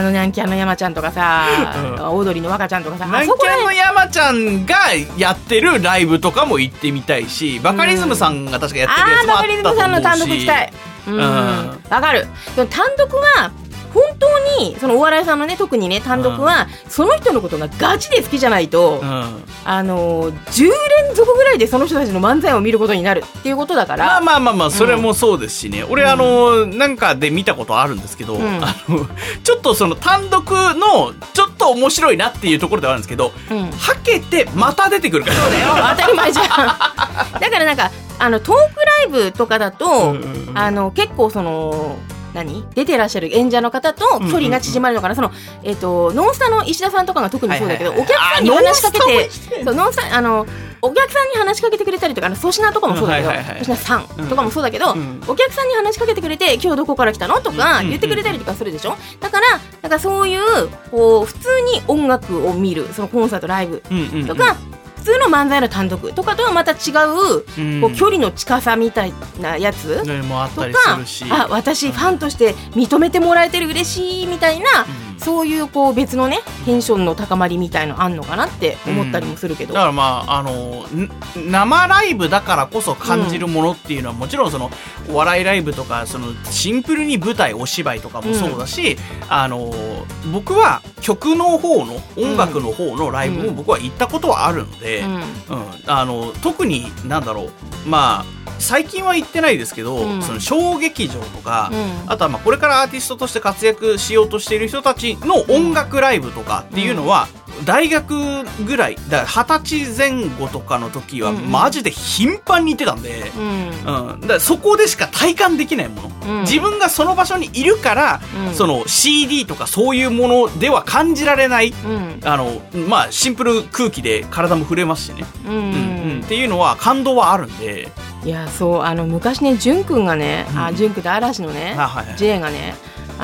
南キャンの山ちゃんとかさ、オードリーの若ちゃんとかさ、 南キャンの山ちゃんがやってるライブとかも行ってみたいし、バカリズムさんが確かやってるやつもあったと思うし、 バカリズムさんの単独行きたい。わかる。でも単独は本当にそのお笑いさんのね特にね単独は、その人のことがガチで好きじゃないと、10連続ぐらいでその人たちの漫才を見ることになるっていうことだから。 まあそれもそうですしね、俺なんかで見たことあるんですけど、ちょっとその単独のちょっと面白いなっていうところではあるんですけど、はけてまた出てくるから。 そうだよ、当たり前じゃん。だからなんかトークライブとかだと、結構その出てらっしゃる演者の方と距離が縮まるのかな、そのノンスタの石田さんとかが特にそうだけど、お客さんに話しかけて、お客さんに話しかけてくれたりとか、粗品とかもそうだけど、粗品さんとかもそうだけど、お客さんに話しかけてくれて、今日どこから来たのとか言ってくれたりとかするでしょ。だからそういうこう普通に音楽を見る、そのコンサートライブとか、普通の漫才の単独とかとはまた違う、こう距離の近さみたいなやつとか、私ファンとして認めてもらえてる嬉しいみたいな、そういうこう別のねテンションの高まりみたいのあんのかなって思ったりもするけど、 だからまあ生ライブだからこそ感じるものっていうのは、もちろんそのお笑いライブとかそのシンプルに舞台お芝居とかもそうだし、僕は曲の方の音楽の方のライブも僕は行ったことはあるので、特になんだろう、まあ最近は行ってないですけど、その小劇場とか、あとはまあこれからアーティストとして活躍しようとしている人たちの音楽ライブとかっていうのは、大学ぐらいだから20歳前後とかの時はマジで頻繁に行ってたんで、だからそこでしか体感できないもの、自分がその場所にいるから、その CD とかそういうものでは感じられない、まあシンプル空気で体も触れますしね、っていうのは感動はあるんで。 いや、そう昔ね、淳くんがね、淳くんと嵐のね、J がね、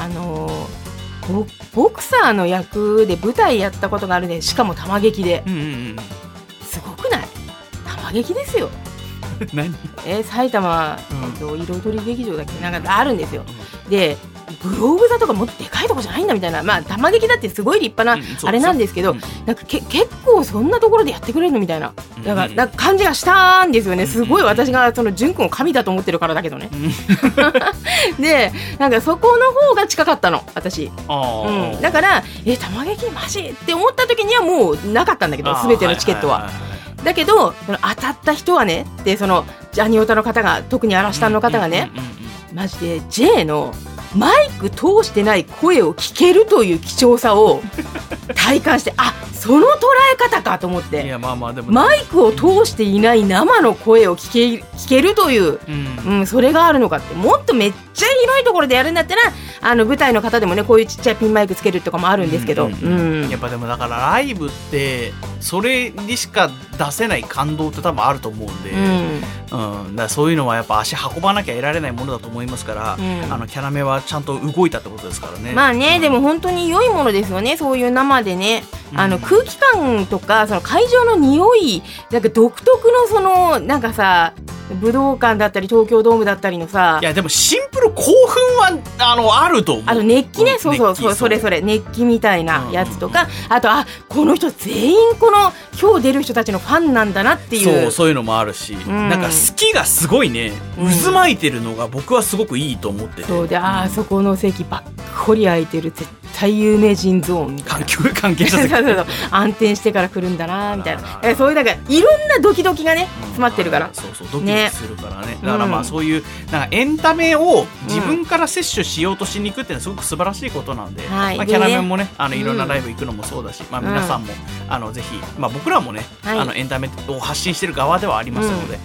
ボクサーの役で舞台やったことがあるね。しかも玉劇で、すごくない？玉劇ですよ。 何？ 埼玉、彩り劇場だっけ、なんかあるんですよ。でグローブ座とかもっとでかいとこじゃないんだみたいな、まあ玉劇だってすごい立派なあれなんですけど、なんか結構そんなところでやってくれるのみたいな、なんか感じがしたんですよね。すごい私がその淳くんを神だと思ってるからだけどね。でなんかそこの方が近かったの私、だから玉劇マジって思った時にはもうなかったんだけど、全てのチケットは。だけどその当たった人はね、でそのジャニオタの方が、特に嵐さんの方がね、マジで J のマイク通してない声を聞けるという貴重さを体感して、その捉え方かと思って。いや、でもマイクを通していない生の声を聞けるという、それがあるのかって。もっとめっちゃ広いところでやるんだったら、舞台の方でもね、こういうちっちゃいピンマイクつけるとかもあるんですけど、 やっぱでもだからライブってそれにしか出せない感動って多分あると思うんで、だからそういうのはやっぱ足運ばなきゃ得られないものだと思いますから、キャラメはちゃんと動いたってことですからね。 まあね、でも本当に良いものですよね、そういう生でね。空気感とかその会場の匂い、なんか独特のそのなんかさ、武道館だったり東京ドームだったりのさ、 いやでもシンプル興奮はあると思う。 熱気ね、そうそれ熱気みたいなやつとか、あとこの人全員この今日出る人たちのファンなんだなっていう、 そういうのもあるし、なんか好きがすごいね、渦巻いてるのが僕はすごくいいと思ってて、 そうで、そこの席ばっこり空いてる絶対有名人ゾーンみたいな関係者席そう暗転してから来るんだなみたいな、そういうなんかいろんなドキドキがね詰まってるから、 そうドキドキするからね。だからまあそういうなんかエンタメを自分から摂取しようとしに行くっていうのはすごく素晴らしいことなんで、キャラメンもね、いろんなライブ行くのもそうだし、皆さんもぜひ、僕らもね、エンタメを発信してる側ではありますので、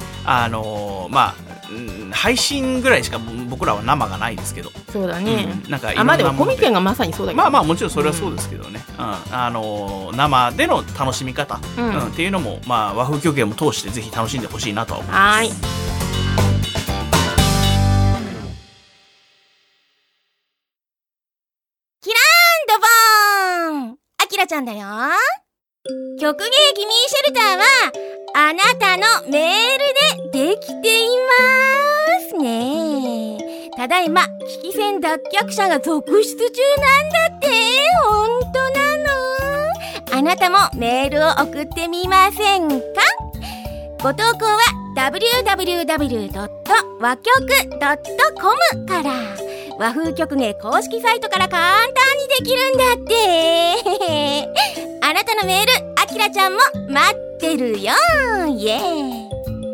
配信ぐらいしか僕らは生がないですけど、 そうだね、 なんかでもコミケがまさにそうだけど、 もちろんそれはそうですけどね、生での楽しみ方、っていうのも、和風狂言も通してぜひ楽しんでほしいなとは思います。 キラーンドボーン、あきらちゃんだよ。曲芸ギミーシェルターはあなたのメールでできていますね。ただいま危機戦脱却者が続出中なんだって。ほんとなの？あなたもメールを送ってみませんか？ご投稿は www.wakyok.com から。 和風曲芸公式サイトから簡単にできるんだってあなたのメール、あきらちゃんも待ってるよ。イエーイ。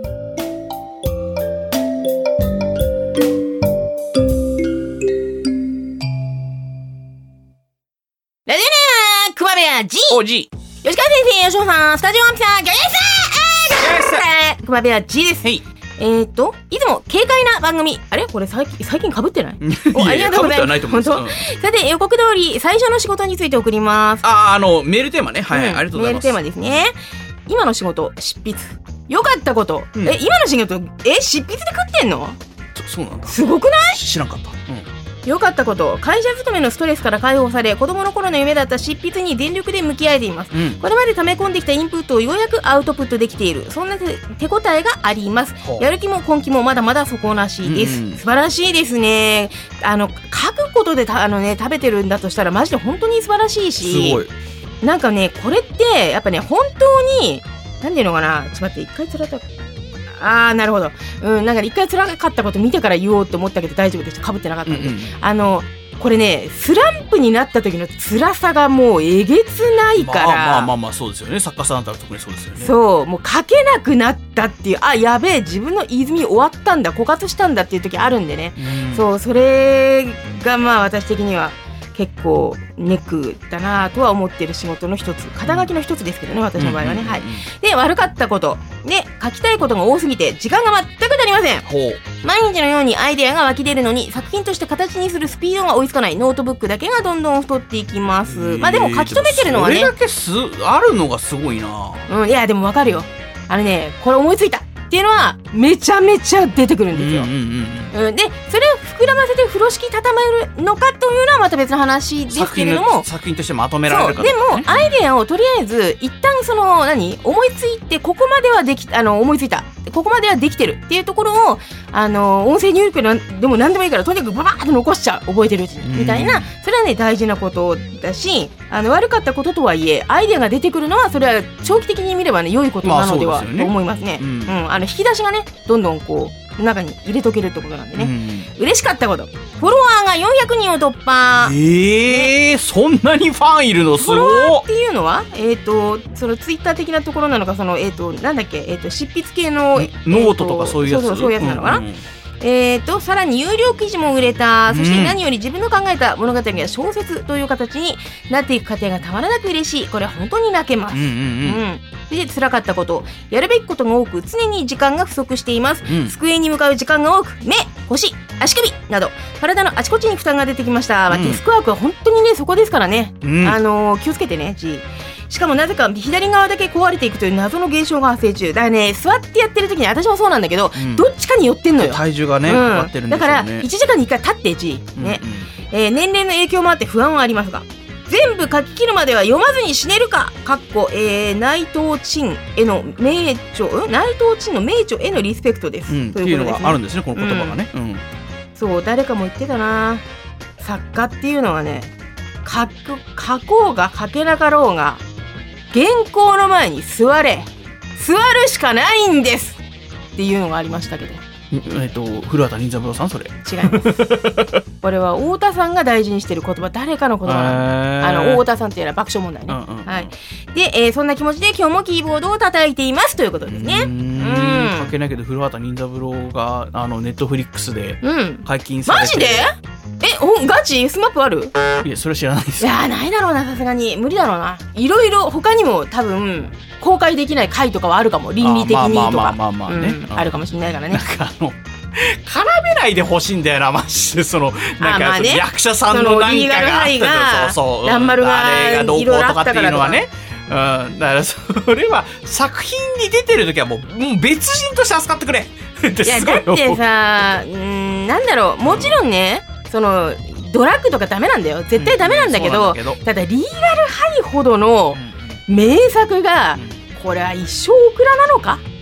ラジオネーム熊部屋 G。 お G。 吉川先生、吉野さん、スタジオアンピさん、ギャゲさん、熊部屋 G です。いつも軽快な番組。あれこれ最近被ってないありがとうございます。本当、さて、予告通り最初の仕事について送ります。 メールテーマね。はい、ありがとうございます。 メールテーマですね。今の仕事、執筆。良かったこと。今の仕事、執筆で食ってんの？ そうなんだ。 すごくない？ 知らんかった。 良かったこと、会社勤めのストレスから解放され、子供の頃の夢だった執筆に全力で向き合えています。これまで溜め込んできたインプットをようやくアウトプットできている、そんな手応えがあります。やる気も根気もまだまだ底なしです。素晴らしいですね。書くことで食べてるんだとしたらマジで本当に素晴らしいし、すごい。なんかね、これってやっぱね、本当になんていうのかな、ちょっと待って、一回つらったなるほど。なんか一回辛かったこと見てから言おうと思ったけど大丈夫でした。被ってなかったんで。これね、スランプになった時の辛さがもうえげつないから。 まあそうですよね。作家さんだったら特にそうですよね。 そう、もう書けなくなったっていう、やべえ、自分の泉終わったんだ、枯渇したんだっていう時あるんでね。そう、それがまあ私的には結構ネックだなとは思っている仕事の一つ、肩書きの一つですけどね、私の場合はね。はい。で、悪かったことで、書きたいことが多すぎて時間が全く足りません。毎日のようにアイデアが湧き出るのに、作品として形にするスピードが追いつかない。ノートブックだけがどんどん太っていきます。まあでも書き留めてるのはね、 それだけあるのがすごいな。 いやでもわかるよ。これ思いついたっていうのはめちゃめちゃ出てくるんですよ。で、それを膨らませて風呂敷畳めるのかというのはまた別の話ですけれども、 作品としてまとめられるか、ね、 でもアイデアをとりあえず一旦思いついて、ここまでは思いついた、ここまではできてるっていうところを音声入力でも何でもいいからとにかくババーッと残しちゃう、覚えてるうちにみたいな、それはね大事なことだし、悪かったこととはいえアイデアが出てくるのはそれは長期的に見ればね良いことなのではと思いますね。引き出しがねどんどんこう中に入れとけるってことなんでね。嬉しかったこと、フォロワーが400人を突破。 そんなにファンいるの？すごい。 フォロワーっていうのはそのツイッター的なところなのか、なんだっけ、執筆系のノートとかそういうやつ、 そういうやつなのかな。さらに有料記事も売れた。そして何より自分の考えた物語が小説という形になっていく過程がたまらなく嬉しい。これは本当に泣けます。で、辛かったこと、やるべきことが多く常に時間が不足しています。机に向かう時間が多く、目、腰、足首など体のあちこちに負担が出てきました。デスクワークは本当にねそこですからね。気をつけてね。しかもなぜか左側だけ壊れていくという謎の現象が発生中だからね。座ってやってる時に私もそうなんだけど、どっちかに寄ってんのよ、 体重がねかかってるんですよね。 だから1時間に1回立ってね、年齢の影響もあって不安はありますが、全部書き切るまでは読まずに死ねるか内藤陳への名著、内藤陳の名著へのリスペクトです、 っていうのがあるんですね、この言葉がね。 そう、誰かも言ってたな。作家っていうのはね、書こうが書けなかろうが原稿の前に座るしかないんですっていうのがありましたけど、 古畑任三郎さん、それ違いますこれは太田さんが大事にしてる言葉、誰かの言葉なの。太田さんっていうのは爆笑問題ね。はい。で、そんな気持ちで今日もキーボードを叩いていますということですね。 書けないけど古畑任三郎がネットフリックスで解禁されて、 マジで？ガチ？スマップある？ いや、それは知らないです。 いや、ないだろうな、さすがに無理だろうな。いろいろ他にも多分公開できない回とかはあるかも、倫理的にとかあるかもしれないからね。 なんか絡めないでほしいんだよな、マジで。なんか役者さんのなんかがあったと、 蘭丸があれがどうこうとかっていうのはね。だからそれは作品に出てる時はもう別人として扱ってくれ。 いや、だってさ、なんだろう、もちろんね、ドラッグとかダメなんだよ、絶対ダメなんだけど、ただリーガルハイほどの名作が、これは一生オクラなのか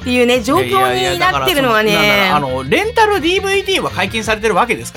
っていうね、状況になってるのはね。 レンタル DVD は解禁されてるわけですから、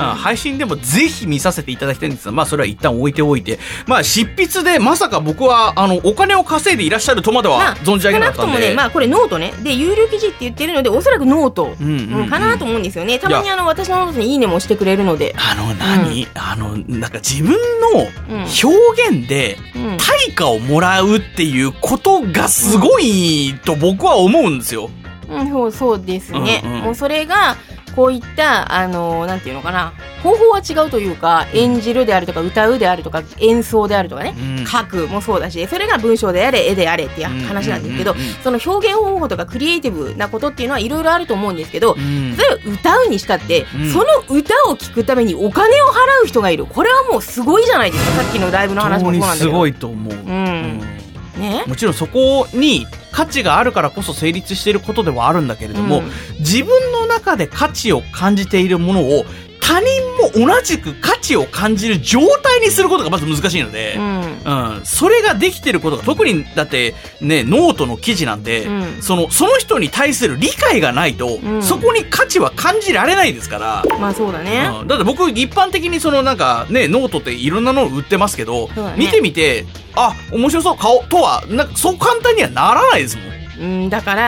配信でもぜひ見させていただきたいんですが、まあそれは一旦置いておいて、まあ執筆でまさか僕はお金を稼いでいらっしゃるとまでは存じ上げなかったんで。 少なくともね、まあこれノートね。で、有料記事って言ってるので、おそらくノートかなと思うんですよね。たまに私のノートにいいねもしてくれるので。 なんか自分の表現で対価をもらうっていうことがすごいと僕は思うんですよ。 そうですね。もうそれが、こういった、なんていうのかな、方法は違うというか、演じるであるとか、歌うであるとか、演奏であるとかね、書くもそうだし、それが文章であれ、絵であれっていう話なんですけど、その表現方法とかクリエイティブなことっていうのはいろいろあると思うんですけど、それを歌うにしたって、その歌を聴くためにお金を払う人がいる。これはもうすごいじゃないですか。さっきのライブの話もそうなんだけど。 すごいと思う。ね、もちろんそこに価値があるからこそ成立していることではあるんだけれども、自分の中で価値を感じているものを他人も同じく価値を感じる状態にすることがまず難しいので、それができてることが、特にだってね、ノートの記事なんで、その人に対する理解がないと、そこに価値は感じられないですから。 まあそうだね。 だって僕一般的になんかね、ノートっていろんなの売ってますけど、見てみて、あ、面白そう買おうとはそう簡単にはならないですもん。 だから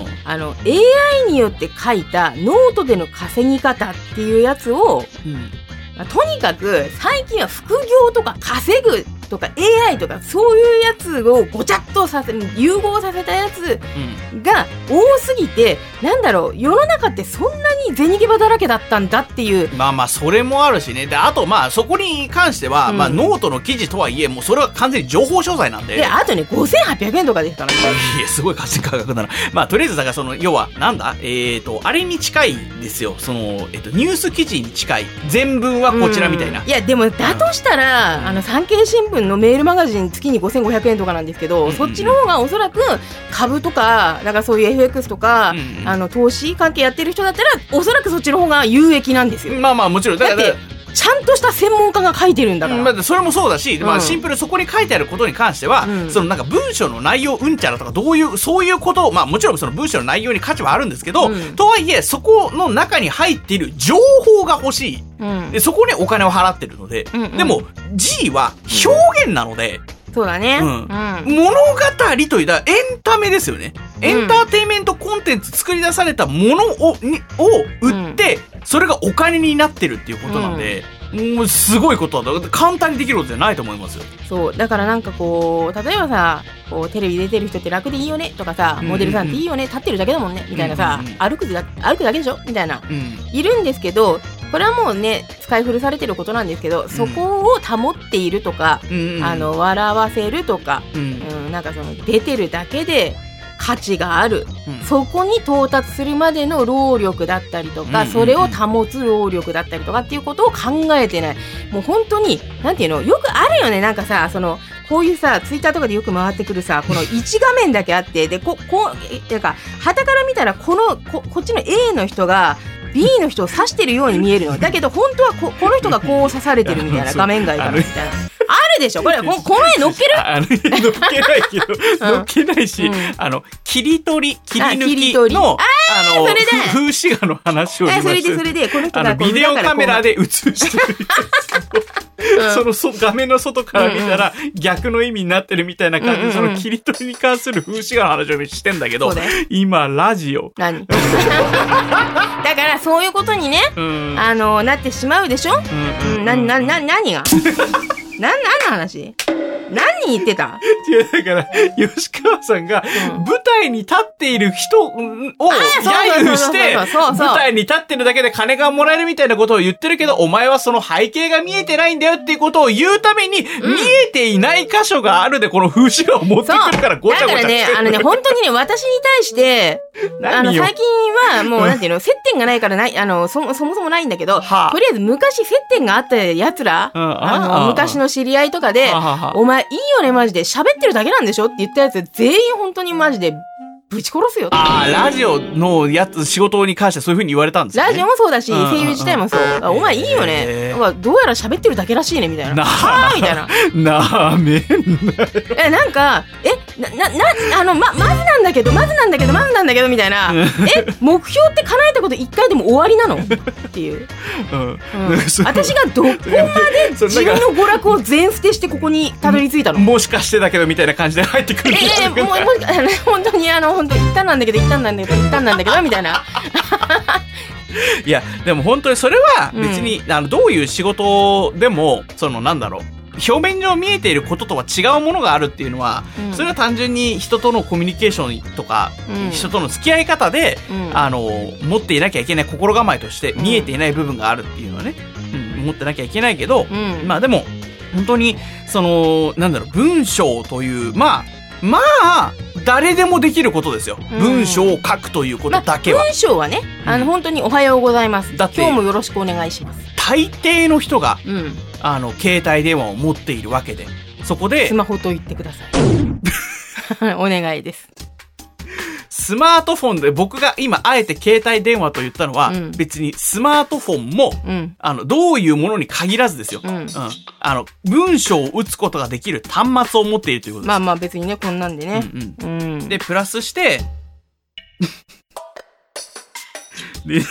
、AI によって書いたノートでの稼ぎ方っていうやつを、とにかく最近は副業とか稼ぐとか AI とかそういうやつをごちゃっと融合させたやつが多すぎて、なんだろう、世の中ってそんなに銭ゲバだらけだったんだっていう。 まあまあそれもあるしね。で、あとまあそこに関しては、まあノートの記事とはいえ、もうそれは完全に情報商材なんで。 で、あとね、5800円とかですからね。 いや、すごい価格だな。まあとりあえずだから要は、なんだあれに近いですよ。ニュース記事に近い。全文はこちらみたいな。 いや、でもだとしたら、産経新聞のメールマガジン月に5500円とかなんですけど、そっちの方がおそらく株とか、だからそういう FX とか、投資関係やってる人だったら、おそらくそっちの方が有益なんですよ。 まあまあもちろん。だってちゃんとした専門家が書いてるんだから。 それもそうだし、まあシンプルそこに書いてあることに関しては、なんか文章の内容うんちゃらとかそういうことを、まあもちろんその文章の内容に価値はあるんですけど、とはいえそこの中に入っている情報が欲しい。で、そこにお金を払ってるので、でも G は表現なので、 そうだね。 物語というかエンタメですよね。エンターテインメントコンテンツ作り出されたものを売って、それがお金になってるっていうことなんで、もうすごいことだ。簡単にできることじゃないと思いますよ。 そう。だからなんかこう、例えばさ、テレビ出てる人って楽でいいよねとかさ、モデルさんっていいよね、立ってるだけだもんねみたいなさ、歩くだけでしょみたいな、いるんですけど、これはもうね、使い古されてることなんですけど、そこを保っているとか、笑わせるとか、なんか出てるだけで価値がある、そこに到達するまでの労力だったりとか、それを保つ労力だったりとかっていうことを考えてない。もう本当に、なんていうの、よくあるよね、なんかさ、こういうさ、ツイッターとかでよく回ってくるさ、この1画面だけあって、で、なんか、旗から見たらこっちの A の人が、B の人を指してるように見えるの。だけど本当はこの人がこう指されてるみたいな、画面外からみたいな。あるでしょこれ、この絵乗っける乗っけないけど、乗っけないし、切り抜きの、風刺画の話を今してそれで、この人がビデオカメラで映してる。画面の外から見たら逆の意味になってるみたいな感じで、その切り取りに関する風刺画の話をしてんだけど、今ラジオ。 何だからそういうことにね、なってしまうでしょ。何が何の話？何言ってた？ 違う、だから吉川さんが舞台に立っている人を揶揄して舞台に立ってるだけで金がもらえるみたいなことを言ってるけど、お前はその背景が見えてないんだよっていうことを言うために、見えていない箇所があるでこの風刺画を持ってくるからごちゃごちゃしてる。 だからね、本当にね、私に対して最近はもうなんていうの、接点がないからそもそもないんだけど、とりあえず昔接点があった奴ら、昔の知り合いとかで、お前いいよねマジで、喋ってるだけなんでしょって言ったやつ全員本当にマジでぶち殺すよ。 ラジオの仕事に関してそういう風に言われたんですよね。 ラジオもそうだし、声優自体もそう。お前いいよね。どうやら喋ってるだけらしいねみたいな。はぁみたいな。 なめんな。 なんかまずなんだけどみたいな目標って叶えたこと1回でも終わりなのっていう、私がどこまで自分の娯楽を全捨てしてここにたどり着いたの。 もしかしてだけどみたいな感じで入ってくる。 本当に本当一旦なんだけどみたいな。 いやでも本当にそれは別に、どういう仕事でもなんだろう、表面上見えていることとは違うものがあるっていうのは、それは単純に人とのコミュニケーションとか、人との付き合い方で、持っていなきゃいけない心構えとして見えていない部分があるっていうのはね、持ってなきゃいけないけど、まあでも本当になんだろう、文章というまあ誰でもできることですよ、文章を書くということだけは。 文章はね、本当におはようございます、今日もよろしくお願いします。 大抵の人が、携帯電話を持っているわけで、そこでスマホと言ってくださいお願いです。 スマートフォンで、僕が今あえて携帯電話と言ったのは、別にスマートフォンも、どういうものに限らずですよ、文章を打つことができる端末を持っているということです。 まあ別にね、こんなんでね、 でプラスしてで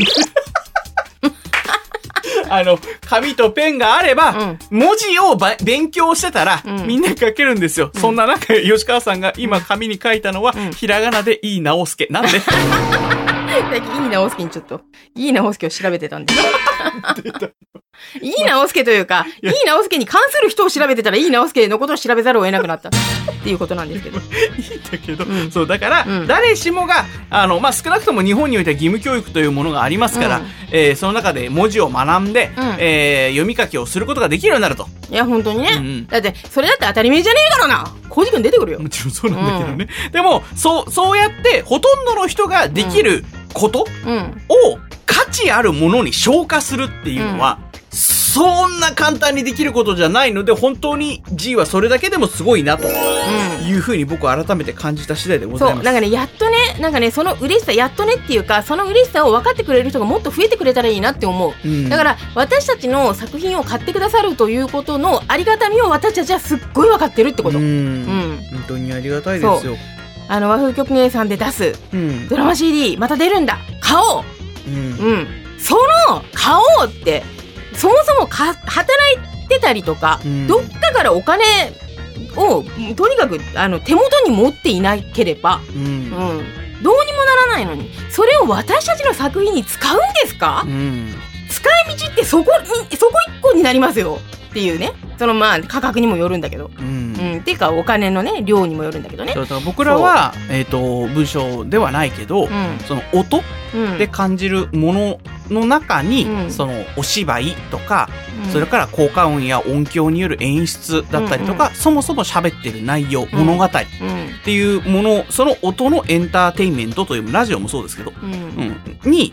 紙とペンがあれば、文字を勉強してたら、みんな書けるんですよ。そんな中、吉川さんが今紙に書いたのは、ひらがなでいい直輔。なんでいい直輔にちょっと、いい直輔を調べてたんですいい直輔というか、いい直輔に関する人を調べてたら、いい直輔のことを調べざるを得なくなったっていうことなんですけど。いいんだけど、そうだから、誰しもが少なくとも日本においては義務教育というものがありますから、その中で文字を学んで、読み書きをすることができるようになると。 いや本当にね、だってそれだって当たり前じゃねえからな。浩司君出てくるよ。 もちろんそうなんだけどね、でもそうやってほとんどの人ができることを価値あるものに昇華するっていうのは、そんな簡単にできることじゃないので、本当に G はそれだけでもすごいなというふうに僕は改めて感じた次第でございます。 そう、なんかね、やっとね、その嬉しさ、やっとねっていうか、その嬉しさを分かってくれる人がもっと増えてくれたらいいなって思う。だから私たちの作品を買ってくださるということのありがたみを私たちはすっごい分かってるってこと。本当にありがたいですよ。 和風曲芸さんで出す、ドラマ CD また出るんだ、買おう。その買おうってそもそも働いてたりとか、どっかからお金をとにかく手元に持っていなければ、どうにもならないのに、それを私たちの作品に使うんですか？使い道ってそこ一個になりますよっていうね。価格にもよるんだけど、っていうかお金のね量にもよるんだけどね。 だから僕らは文章ではないけど、その音で感じるものの中に、そのお芝居とか、それから効果音や音響による演出だったりとか、そもそも喋ってる内容、物語っていうもの、その音のエンターテインメントというラジオもそうですけど、に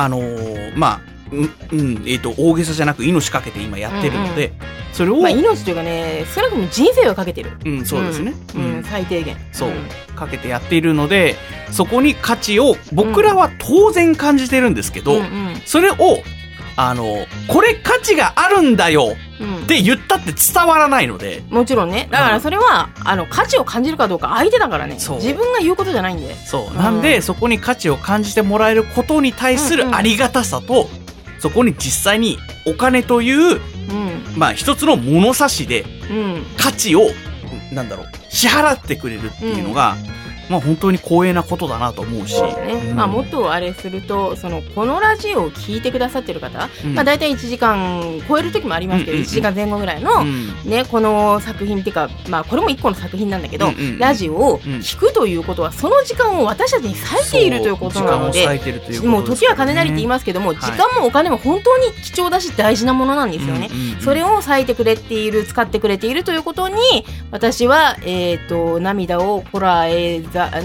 大げさじゃなく命かけて今やってるので、それを命というかね、少なくとも人生をかけてる。 そうですね。 最低限そう、かけてやっているので、そこに価値を僕らは当然感じてるんですけど、それをこれ価値があるんだよって言ったって伝わらないので。 もちろんね。だからそれは価値を感じるかどうか相手だからね。自分が言うことじゃないんで。 そうなんで、そこに価値を感じてもらえることに対するありがたさと、そこに実際にお金という、一つの物差しで価値を支払ってくれるっていうのが、本当に光栄なことだなと思うし、 もっとあれすると、このラジオを聞いてくださってる方、だいたい1時間超える時もありますけど、1時間前後ぐらいの、この作品っていうか、これも1個の作品なんだけど、ラジオを聞くということは、その時間を私たちに割いているということなので、もう時は金なりって言いますけども、時間もお金も本当に貴重だし大事なものなんですよね。それを割いてくれている、使ってくれているということに、私は涙をこらえざる、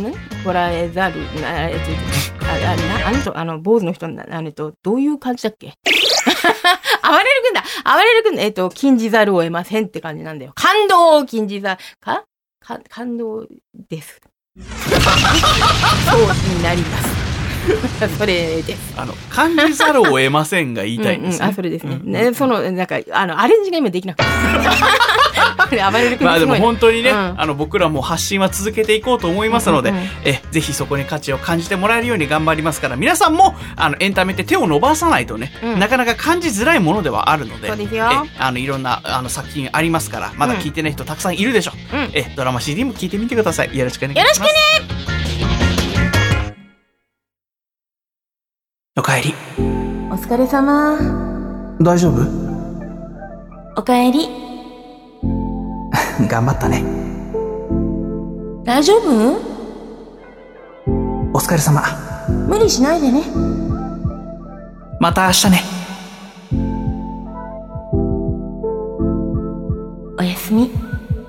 坊主の人、どういう感じだっけあばれる君、禁じざるを得ませんって感じなんだよ。感動を禁じざ、感動です。そうになります。それです。 感じざるを得ませんが言いたいんですね。 それですね。アレンジが今できなかった。 暴れる君まあでも本当にね、僕らも発信は続けていこうと思いますので、ぜひそこに価値を感じてもらえるように頑張りますから、皆さんもエンタメって手を伸ばさないとね、なかなか感じづらいものではあるので、 そうですよ。 いろんな作品ありますから、まだ聞いてない人たくさんいるでしょ。ドラマ CD も聞いてみてください。よろしくお願いします。 よろしくね。 おかえり。 お疲れ様。 大丈夫？ おかえり。 頑張ったね。 大丈夫？ お疲れ様。 無理しないでね。 また明日ね。 おやすみ。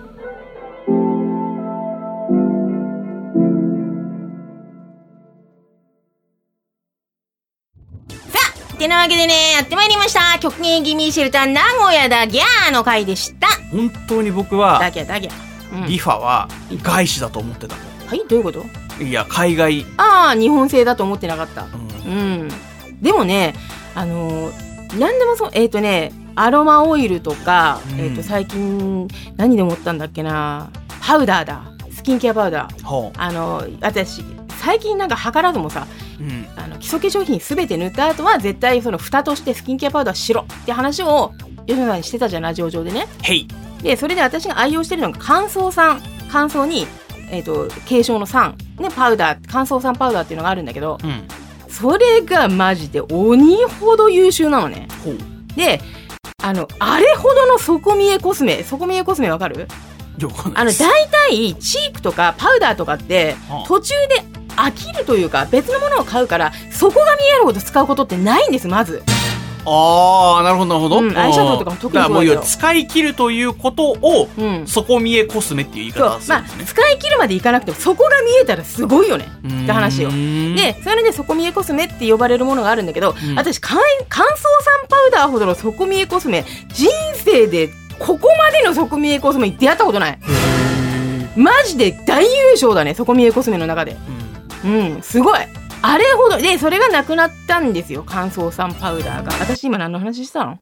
てなわけでね、やってまいりました。曲芸気味シェルター名古屋だギャーの回でした。 本当に僕はだぎゃだぎゃ、 リファは外資だと思ってた。 はい、どういうこと？ いや、海外。 ああ、日本製だと思ってなかった。でもね、なんでもそう、アロマオイルとか、最近何で思ったんだっけな、パウダーだ。スキンケアパウダー。私最近なんか図らずもさ、基礎化粧品すべて塗った後は絶対その蓋としてスキンケアパウダーしろって話を吉野さんにしてたじゃん、ラジオ上でね。でそれで私が愛用してるのが乾燥酸、乾燥に、軽症の酸、ね、パウダー、乾燥酸パウダーっていうのがあるんだけど、それがマジで鬼ほど優秀なのね。であれほどの底見えコスメわかる？大体チークとかパウダーとかって途中で飽きるというか別のものを買うから底が見えるほど使うことってないんです。まずなるほどなるほど、 アイシャドウとかも特にそうだけど、 使い切るということを、底見えコスメっていう言い方をするんですね。 使い切るまでいかなくても底が見えたらすごいよねって話よ。でそれで底見えコスメって呼ばれるものがあるんだけど、私乾燥酸パウダーほどの底見えコスメ人生でここまでの底見えコスメに出会ったことない。マジで大優勝だね、底見えコスメの中で。すごい。あれほどでそれがなくなったんですよ、乾燥酸パウダーが。私今何の話したの？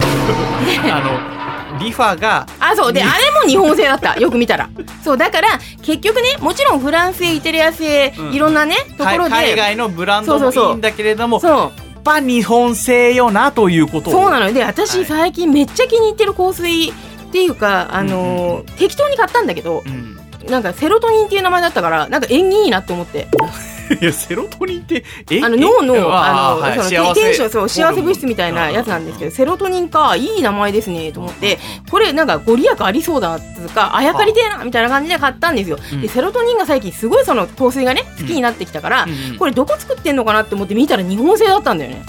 リファがそうで、あれも日本製だったよく見たら。そうだから結局ね、もちろんフランス製、イタリア製、いろんなねところで海外のブランドもいいんだけれども、やっぱ日本製よなということを。 そうなので、私最近めっちゃ気に入ってる香水っていうか、適当に買ったんだけど、なんかセロトニンっていう名前だったからなんか縁起いいなって思って。 いや、セロトニンって脳の幸せ物質みたいなやつなんですけど、セロトニンか、いい名前ですねと思って、これなんかご利益ありそうだっていうか、あやかりてえなみたいな感じで買ったんですよ。でセロトニンが最近すごいその香水がね好きになってきたから、これどこ作ってんのかなって思って見たら日本製だったんだよね。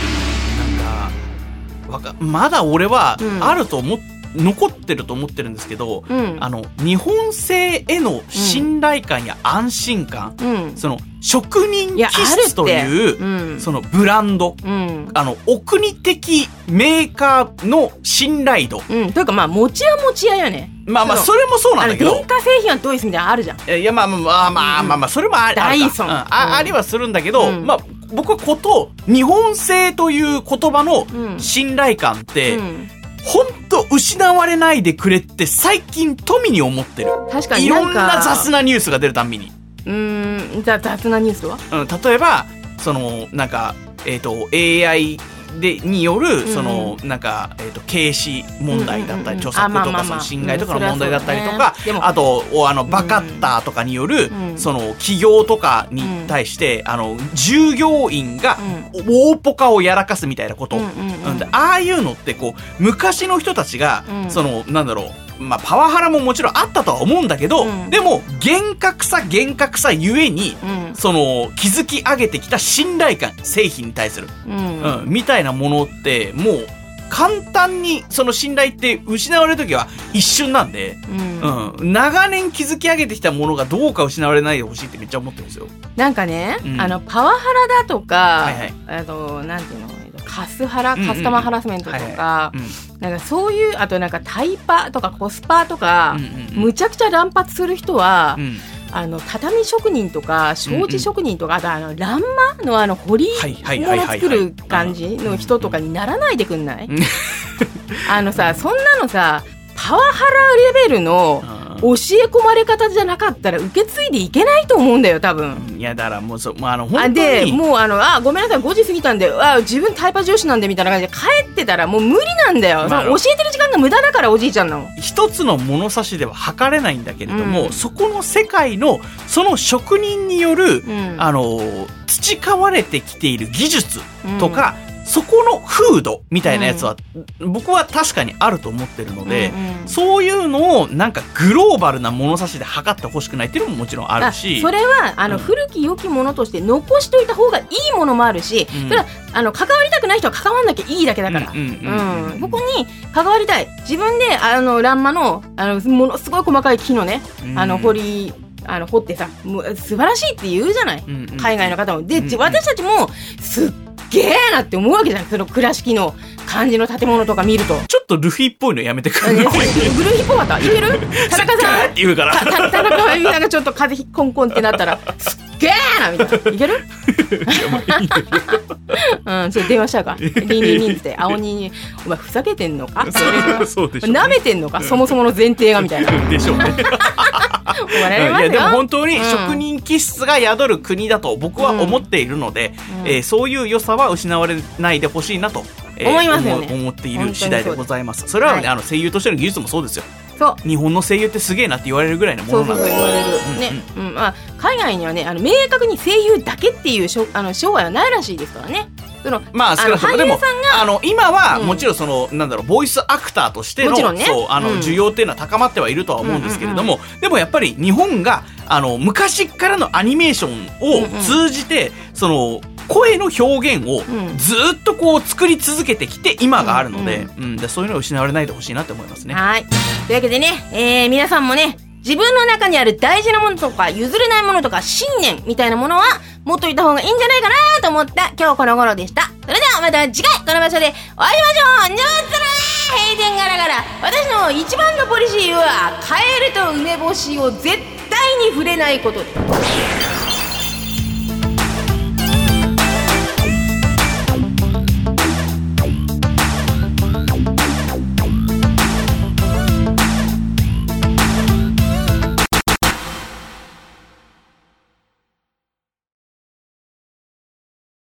なんかまだ俺はあると思って残ってると思ってるんですけど、日本製への信頼感や安心感、その職人気質という、そのブランド、お国的メーカーの信頼度、というか持ち屋よね。それもそうなんだけど、電化製品はドイツみたいなのあるじゃん。いやそれもあるダイソンありはするんだけど、僕は日本製という言葉の信頼感って、ほんと失われないでくれって最近富に思ってる。 確かにいろんな雑なニュースが出るたんびに。 雑なニュースは？ 例えばそのなんかAIによるそのなんか軽視問題だったり、著作とかその侵害とかの問題だったりとか、あとバカッターとかによるその企業とかに対して従業員が大ポカをやらかすみたいなこと、ああいうのってこう昔の人たちがそのなんだろう、パワハラももちろんあったとは思うんだけど、でも厳格さゆえに、その築き上げてきた信頼感、製品に対する、みたいなものってもう簡単にその信頼って失われる時は一瞬なんで、長年築き上げてきたものがどうか失われないでほしいってめっちゃ思ってるんですよ。 なんかね、パワハラだとか、なんていうの、カスタマーハラスメントとか、なんかそういう、あとなんかタイパとかコスパとか、むちゃくちゃ乱発する人は、畳職人とか障子職人とか、あと欄間の彫り物作る感じの人とかにならないでくんない？そんなのさ、パパワハラレベルの教え込まれ方じゃなかったら受け継いでいけないと思うんだよ、多分。 いや、だからもう本当に。 で、もうごめんなさい、5時過ぎたんで、自分タイパ上司なんでみたいな感じで帰ってたらもう無理なんだよ。教えてる時間が無駄だから、おじいちゃんの。 一つの物差しでは測れないんだけれども、そこの世界の、その職人による、培われてきている技術とか、そこの風土みたいなやつは、僕は確かにあると思ってるので、そういうのをなんかグローバルな物差しで測ってほしくないっていうのももちろんあるし、 それは古き良きものとして残しといた方がいいものもあるし、それは関わりたくない人は関わんなきゃいいだけだから、ここに関わりたい、自分で欄間のものすごい細かい木のね、掘ってさ、素晴らしいって言うじゃない、海外の方も。で、私たちもすっげえなって思うわけじゃん、その倉敷の感じの建物とか見ると。 ちょっとルフィっぽいのやめてくれる。 ルフィっぽかった？いける？田中さんって言うから。 田中さんがちょっと風コンコンってなったら、すっげえなみたいな。いける？ちょっと電話しちゃうか。リンって青鬼に、お前ふざけてんのか？ そうでしょ。 舐めてんのか？そもそもの前提がみたいな。 でしょうね。いやでも本当に職人気質が宿る国だと僕は思っているので、そういう良さは失われないでほしいなと、 思いますよね。 思っている次第でございます。それはね、声優としての技術もそうですよ。 そう、 日本の声優ってすげえなって言われるぐらいのものなんで。 そう言われるね。海外にはね、明確に声優だけっていう商売はないらしいですからね。 まあ少なくともでも今はもちろんなんだろう、ボイスアクターとしての需要っていうのは高まってはいるとは思うんですけれども、でもやっぱり日本が昔からのアニメーションを通じてその声の表現をずっとこう作り続けてきて今があるので、そういうのを失われないでほしいなって思いますね。 はい。というわけでね、皆さんもね、自分の中にある大事なものとか譲れないものとか信念みたいなものは持っといた方がいいんじゃないかなと思った今日この頃でした。それではまた次回この場所でお会いしましょう。ニュースラー閉店ガラガラ。私の一番のポリシーはカエルと梅干しを絶対に触れないことです。